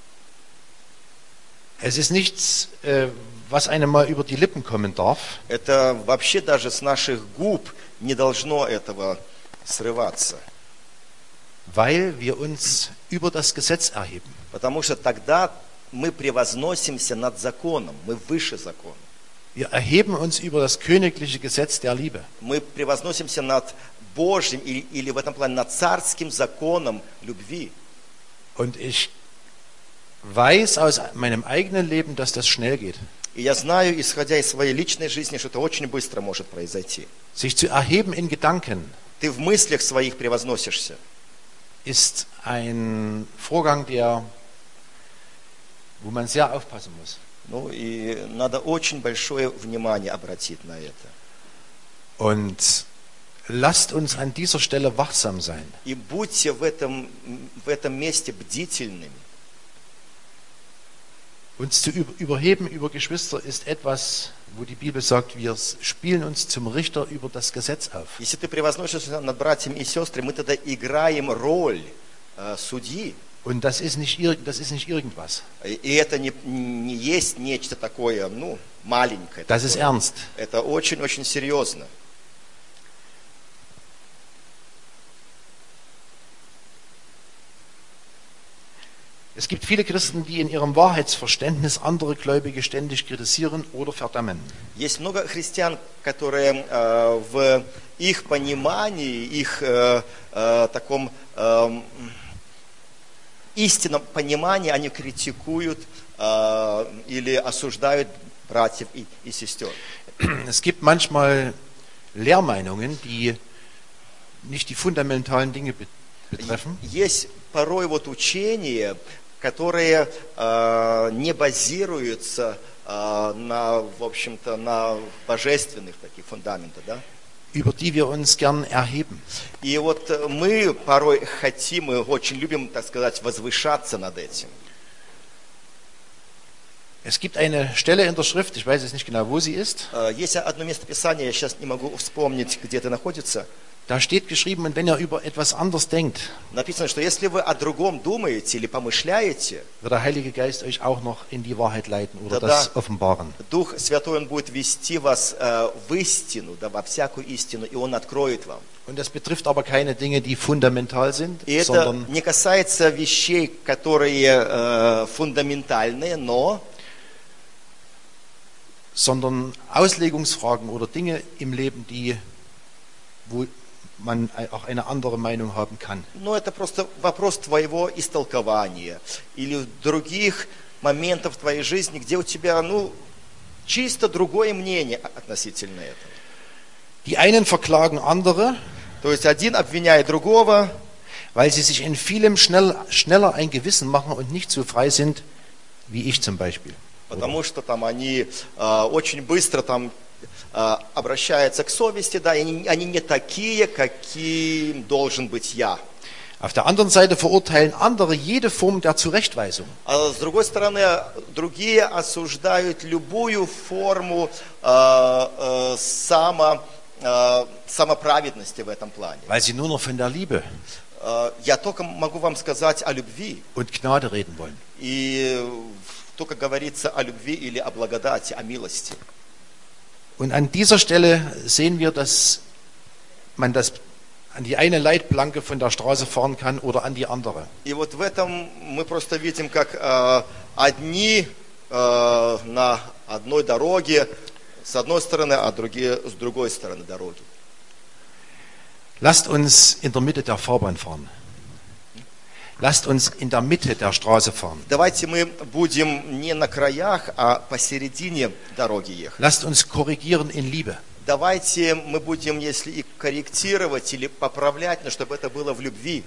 Es ist nichts, äh, was einem mal über die Lippen kommen darf, Это вообще даже с наших губ не должно этого срываться. weil wir uns über das Gesetz erheben. Потому что тогда мы превозносимся над законом, мы выше закона. Wir erheben uns über das königliche Gesetz der Liebe. Мы превозносимся над Божьим или, или в этом плане над царским законом любви. Und ich weiß aus meinem eigenen Leben, dass das schnell geht. И я знаю, исходя из своей личной жизни, что это очень быстро может произойти. Sich zu erheben in Gedanken Ты в мыслях своих превозносишься. ist ein Vorgang, der, wo man sehr aufpassen muss. Ну и надо очень большое внимание обратить на это. Und lasst uns an dieser Stelle wachsam sein. И будьте в этом, в этом месте бдительными. Uns zu überheben über Geschwister ist etwas, wo die Bibel sagt, wir spielen uns zum Richter über das Gesetz auf. Если ты превозносишься над братьями и сестрами, мы тогда играем роль э, судьи. Und das ist nicht, ir- das ist nicht irgendwas. И это не, не есть нечто такое, ну, маленькое. Das ist такое. ernst. Это очень-очень серьезно. Es gibt viele Christen, die in ihrem Wahrheitsverständnis andere Gläubige ständig kritisieren oder verdammen. Есть много христиан, которые э, в их понимании, их э, э, таком э, истинном понимании, они критикуют э, или осуждают братьев и, и сестер. Es gibt manchmal Lehrmeinungen, die nicht die fundamentalen Dinge be- betreffen, Есть порой вот учения, которые э, не базируются э, на, в общем-то, на божественных таких фундаментах, да? über die wir uns gern erheben. И вот э, мы порой хотим, мы очень любим, так сказать, возвышаться над этим. Es gibt eine Stelle in der Schrift, ich weiß jetzt nicht genau, wo sie ist, Э, Есть одно местописание, я сейчас не могу вспомнить, где это находится. da steht geschrieben, und wenn ihr über etwas anders denkt, Написано, что если вы о другом думаете или помышляете, wird der Heilige Geist euch auch noch in die Wahrheit leiten oder Da, das da. offenbaren. Дух Святой, Он будет вести вас э, в истину, да, во всякую истину, и Он откроет вам. Und das betrifft aber keine Dinge, die fundamental sind, И это sondern не касается вещей, которые э, фундаментальные, но sondern Auslegungsfragen oder Dinge im Leben, die, wo man auch eine andere Meinung haben kann. Но это просто вопрос твоего истолкования или других моментов в твоей жизни, где у тебя, ну, чисто другое мнение относительно этого. Die einen verklagen andere, То есть один обвиняет другого, weil sie sich in vielem schnell, schneller ein Gewissen machen und nicht so frei sind, wie ich zum Beispiel. потому что там они э, очень быстро там э, обращаются к совести, да, и они, они не такие, каким должен быть я. Auf der anderen Seite verurteilen andere jede Form der Zurechtweisung. А с другой стороны, другие осуждают любую форму э, э, само, э, самоправедности в этом плане. Weil sie nur noch von der Liebe Э, я только могу вам сказать о любви. und Gnade reden wollen. И только говорится о любви или о благодати, о милости. Und an dieser Stelle sehen wir, dass man das an die eine Leitplanke von der Straße fahren kann oder an die andere. И вот в этом мы просто видим, как э, одни э, на одной дороге с одной стороны, а другие с другой стороны дороги. Lasst uns in der Mitte der Fahrbahn fahren. Lasst uns in der Mitte der Straße fahren. Давайте мы будем не на краях, а посередине дороги ехать. Lasst uns korrigieren in Liebe. Давайте мы будем, если и корректировать или поправлять, но чтобы это было в любви.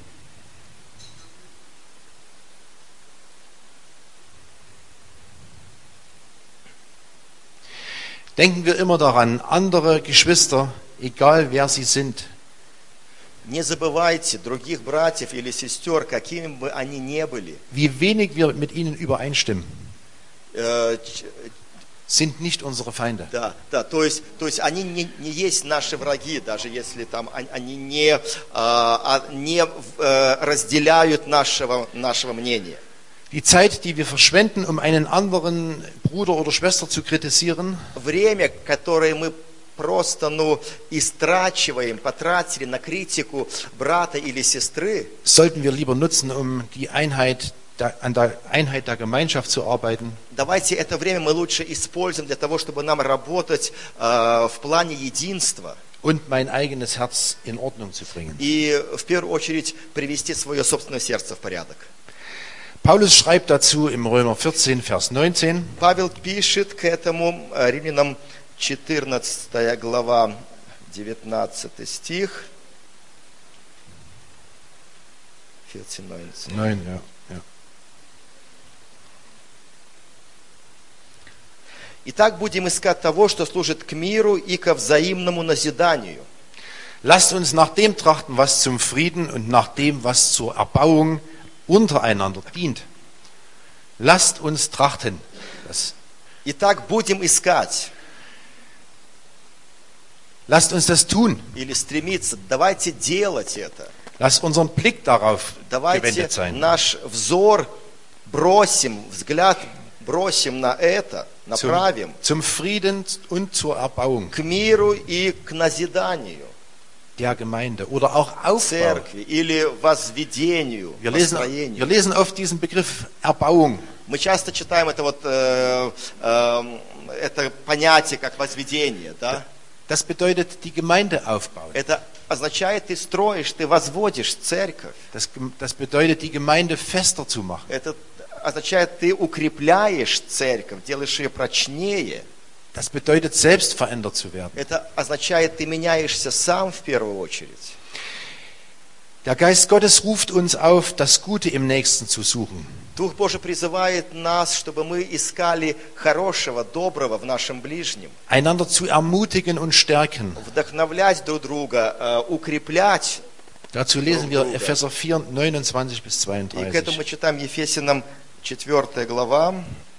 Denken wir immer daran, andere Geschwister, egal wer sie sind, Не забывайте других братьев или сестер, какими бы они ни были. wie wenig wir mit ihnen übereinstimmen, Э, ч- sind nicht unsere Feinde. Да, да, то есть, то есть они не, не есть наши враги, даже если там они, они не, а, а, не э, разделяют нашего, нашего мнения. Die Zeit, die wir verschwenden, um einen anderen Bruder oder Schwester zu kritisieren, Время, которое мы просто, ну, истрачиваем, потратили на критику брата или сестры, sollten wir lieber nutzen, um die Einheit der, an der Einheit der Gemeinschaft zu arbeiten давайте это время мы лучше используем для того, чтобы нам работать э, в плане единства und mein eigenes Herz in Ordnung zu bringen. и в первую очередь привести свое собственное сердце в порядок. Paulus schreibt dazu im Römer vierzehn, Vers neunzehn, Павел пишет к этому, э, Римлянам четырнадцатая глава, девятнадцатый стих. vierzehn, neunzehn. neun, ja, ja. Итак, будем искать того, что служит к миру и ко взаимному назиданию. Lasst uns nach dem trachten, was zum Frieden und nach dem, was zur Erbauung untereinander dient. Lasst uns trachten. Das, Итак, будем искать lasst uns das tun. или стремиться. Давайте делать это. Lasst unseren Blick darauf Давайте gewendet sein. наш взор бросим, взгляд бросим на это, Zum, направим zum Frieden und zur Erbauung к миру и к назиданию der Gemeinde oder auch Aufbau. церкви или возведению, Wir lesen, построению. wir lesen oft diesen Begriff Erbauung. Мы часто читаем это вот э, э, это понятие как возведение, да? Das bedeutet die Gemeinde aufbauen. Это означает, ты строишь, ты возводишь церковь. Das, das bedeutet die Gemeinde fester zu machen. Это означает, ты укрепляешь церковь, делаешь ее прочнее. Das bedeutet selbst verändert zu werden. Это означает, ты меняешься сам в первую очередь. Der Geist Gottes ruft uns auf, das Gute im Nächsten zu suchen. Дух Божий призывает нас, чтобы мы искали хорошего, доброго в нашем ближнем. Einander zu ermutigen und stärken. Вдохновлять друг друга, э, укреплять. Dazu lesen wir Epheser vier, neunundzwanzig bis И к этому мы zweiunddreißig. читаем Ефесянам четвёртая глава,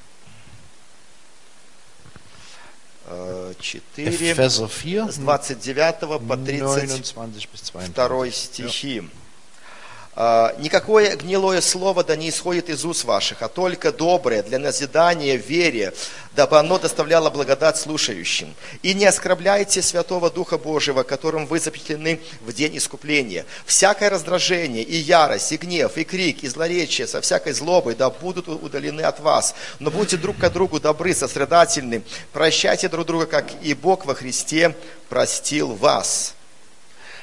э, четыре, Epheser vier, с двадцать девятого по тридцать neunundzwanzig bis второй zweiunddreißig. стихи. А, «Никакое гнилое слово да не исходит из уст ваших, а только доброе для назидания в вере, дабы оно доставляло благодать слушающим. И не оскорбляйте Святого Духа Божьего, которым вы запечатлены в день искупления. Всякое раздражение, и ярость, и гнев, и крик, и злоречие со всякой злобой да будут удалены от вас. Но будьте друг к другу добры, сострадательны, прощайте друг друга, как и Бог во Христе простил вас».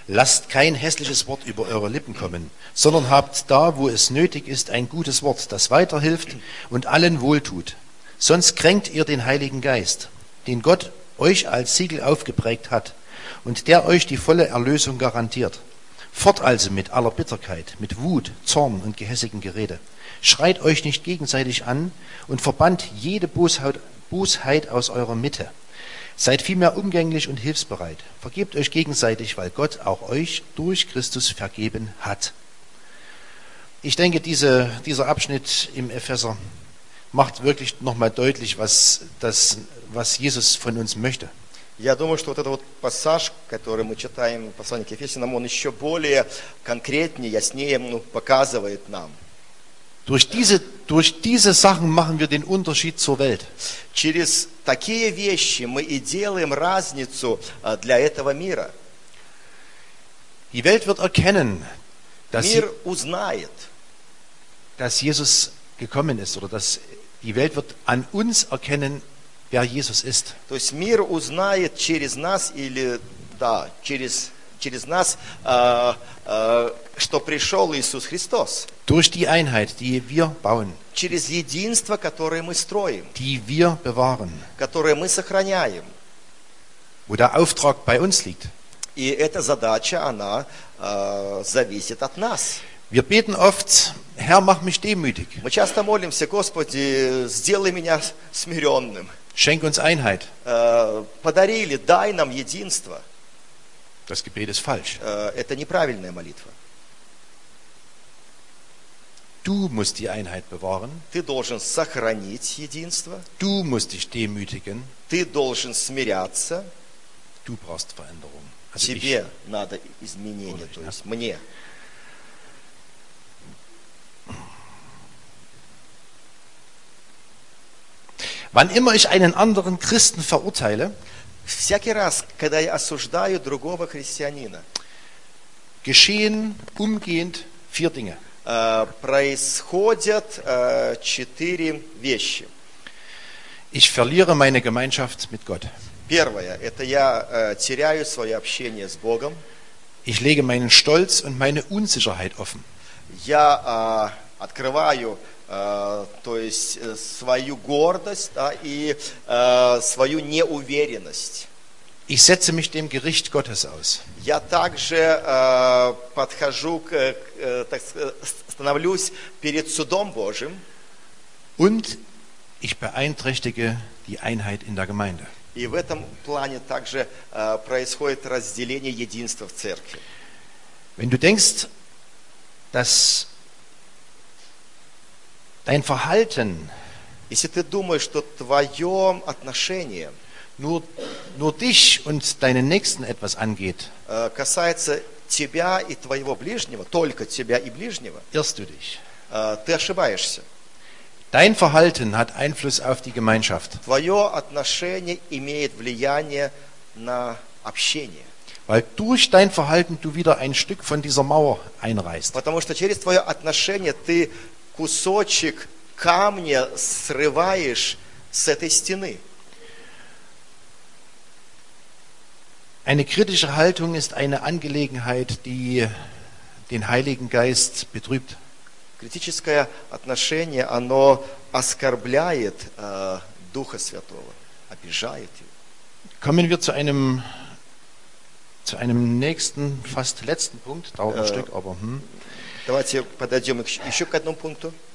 Lasst kein hässliches Wort über eure Lippen kommen, sondern habt da, wo es nötig ist, ein gutes Wort, das weiterhilft und allen wohltut. Sonst kränkt ihr den Heiligen Geist, den Gott euch als Siegel aufgeprägt hat und der euch die volle Erlösung garantiert. Fort also mit aller Bitterkeit, mit Wut, Zorn und gehässigem Gerede. Schreit euch nicht gegenseitig an und verbannt jede Bosheit, Bosheit aus eurer Mitte. Seid vielmehr umgänglich und hilfsbereit. Vergebt euch gegenseitig, weil Gott auch euch durch Christus vergeben hat. Ich denke, diese, dieser Abschnitt im Epheser macht wirklich nochmal deutlich, was, das, was Jesus von uns möchte. Я думаю, что вот этот вот пассаж, который мы читаем в послании к Ефесянам, он еще более конкретнее, яснее ну, показывает нам. Durch diese, durch diese Sachen machen wir den Unterschied zur Welt. Через такие вещи мы и делаем разницу для этого мира. Die Welt wird erkennen, dass, Мир узнает, dass Jesus gekommen ist, oder dass die Welt wird an uns erkennen, wer Jesus ist. то есть мир узнает через нас или да, через через нас, äh, äh, что пришел Иисус Христос. Durch die Einheit, die wir bauen, Через единство, которое мы строим, die wir bewahren, которое мы сохраняем. wo der Auftrag bei uns liegt. И эта задача, она äh, зависит от нас. Wir beten oft, Herr, mach mich demütig, Мы часто молимся: Господи, сделай меня смиренным. schenk uns Einheit. Äh, подарили, дай нам единство. Das Gebet ist falsch. Äh, это неправильная молитва. Du musst die Einheit bewahren, Ты должен сохранить единство, du musst dich demütigen, ты должен смиряться, du brauchst Veränderung. Also ich. тебе надо изменения, Oder то ich, есть мне. Wann immer ich einen anderen Christen verurteile, Всякий раз, когда я осуждаю другого христианина, geschehen umgehend vier Dinge. э, происходят э, четыре вещи. Ich verliere meine Gemeinschaft mit Gott. Первое, это я э, теряю свое общение с Богом. Ich lege meinen Stolz und meine Unsicherheit offen. Я э, открываю, э, то есть э, свою гордость, да, и э, свою неуверенность. Ich setze mich dem Gericht Gottes aus. Я также э, подхожу, к, э, так сказать, становлюсь перед судом Божьим. Und ich beeinträchtige die Einheit in der Gemeinde. И в этом плане также э, происходит разделение единства в церкви. Wenn du denkst, dass dein Verhalten Если ты думаешь, что твое отношение nur, nur dich und deinen Nächsten etwas angeht, э, касается тебя и твоего ближнего, только тебя и ближнего, irrst du dich. э, ты ошибаешься. Dein Verhalten hat Einfluss auf die Gemeinschaft, Твое отношение имеет влияние на общение. weil durch dein Verhalten du wieder ein Stück von dieser Mauer einreißt. Потому что через твое отношение ты кусочек камня срываешь с этой стены. Eine kritische Haltung ist eine Angelegenheit, die den Heiligen Geist betrübt. Критическое отношение, оно оскорбляет э, Духа Святого, обижает его. Kommen wir zu einem, zu einem nächsten, fast letzten Punkt. Dauert ein Äh, Stück, aber hm. Давайте подойдем еще к одному пункту.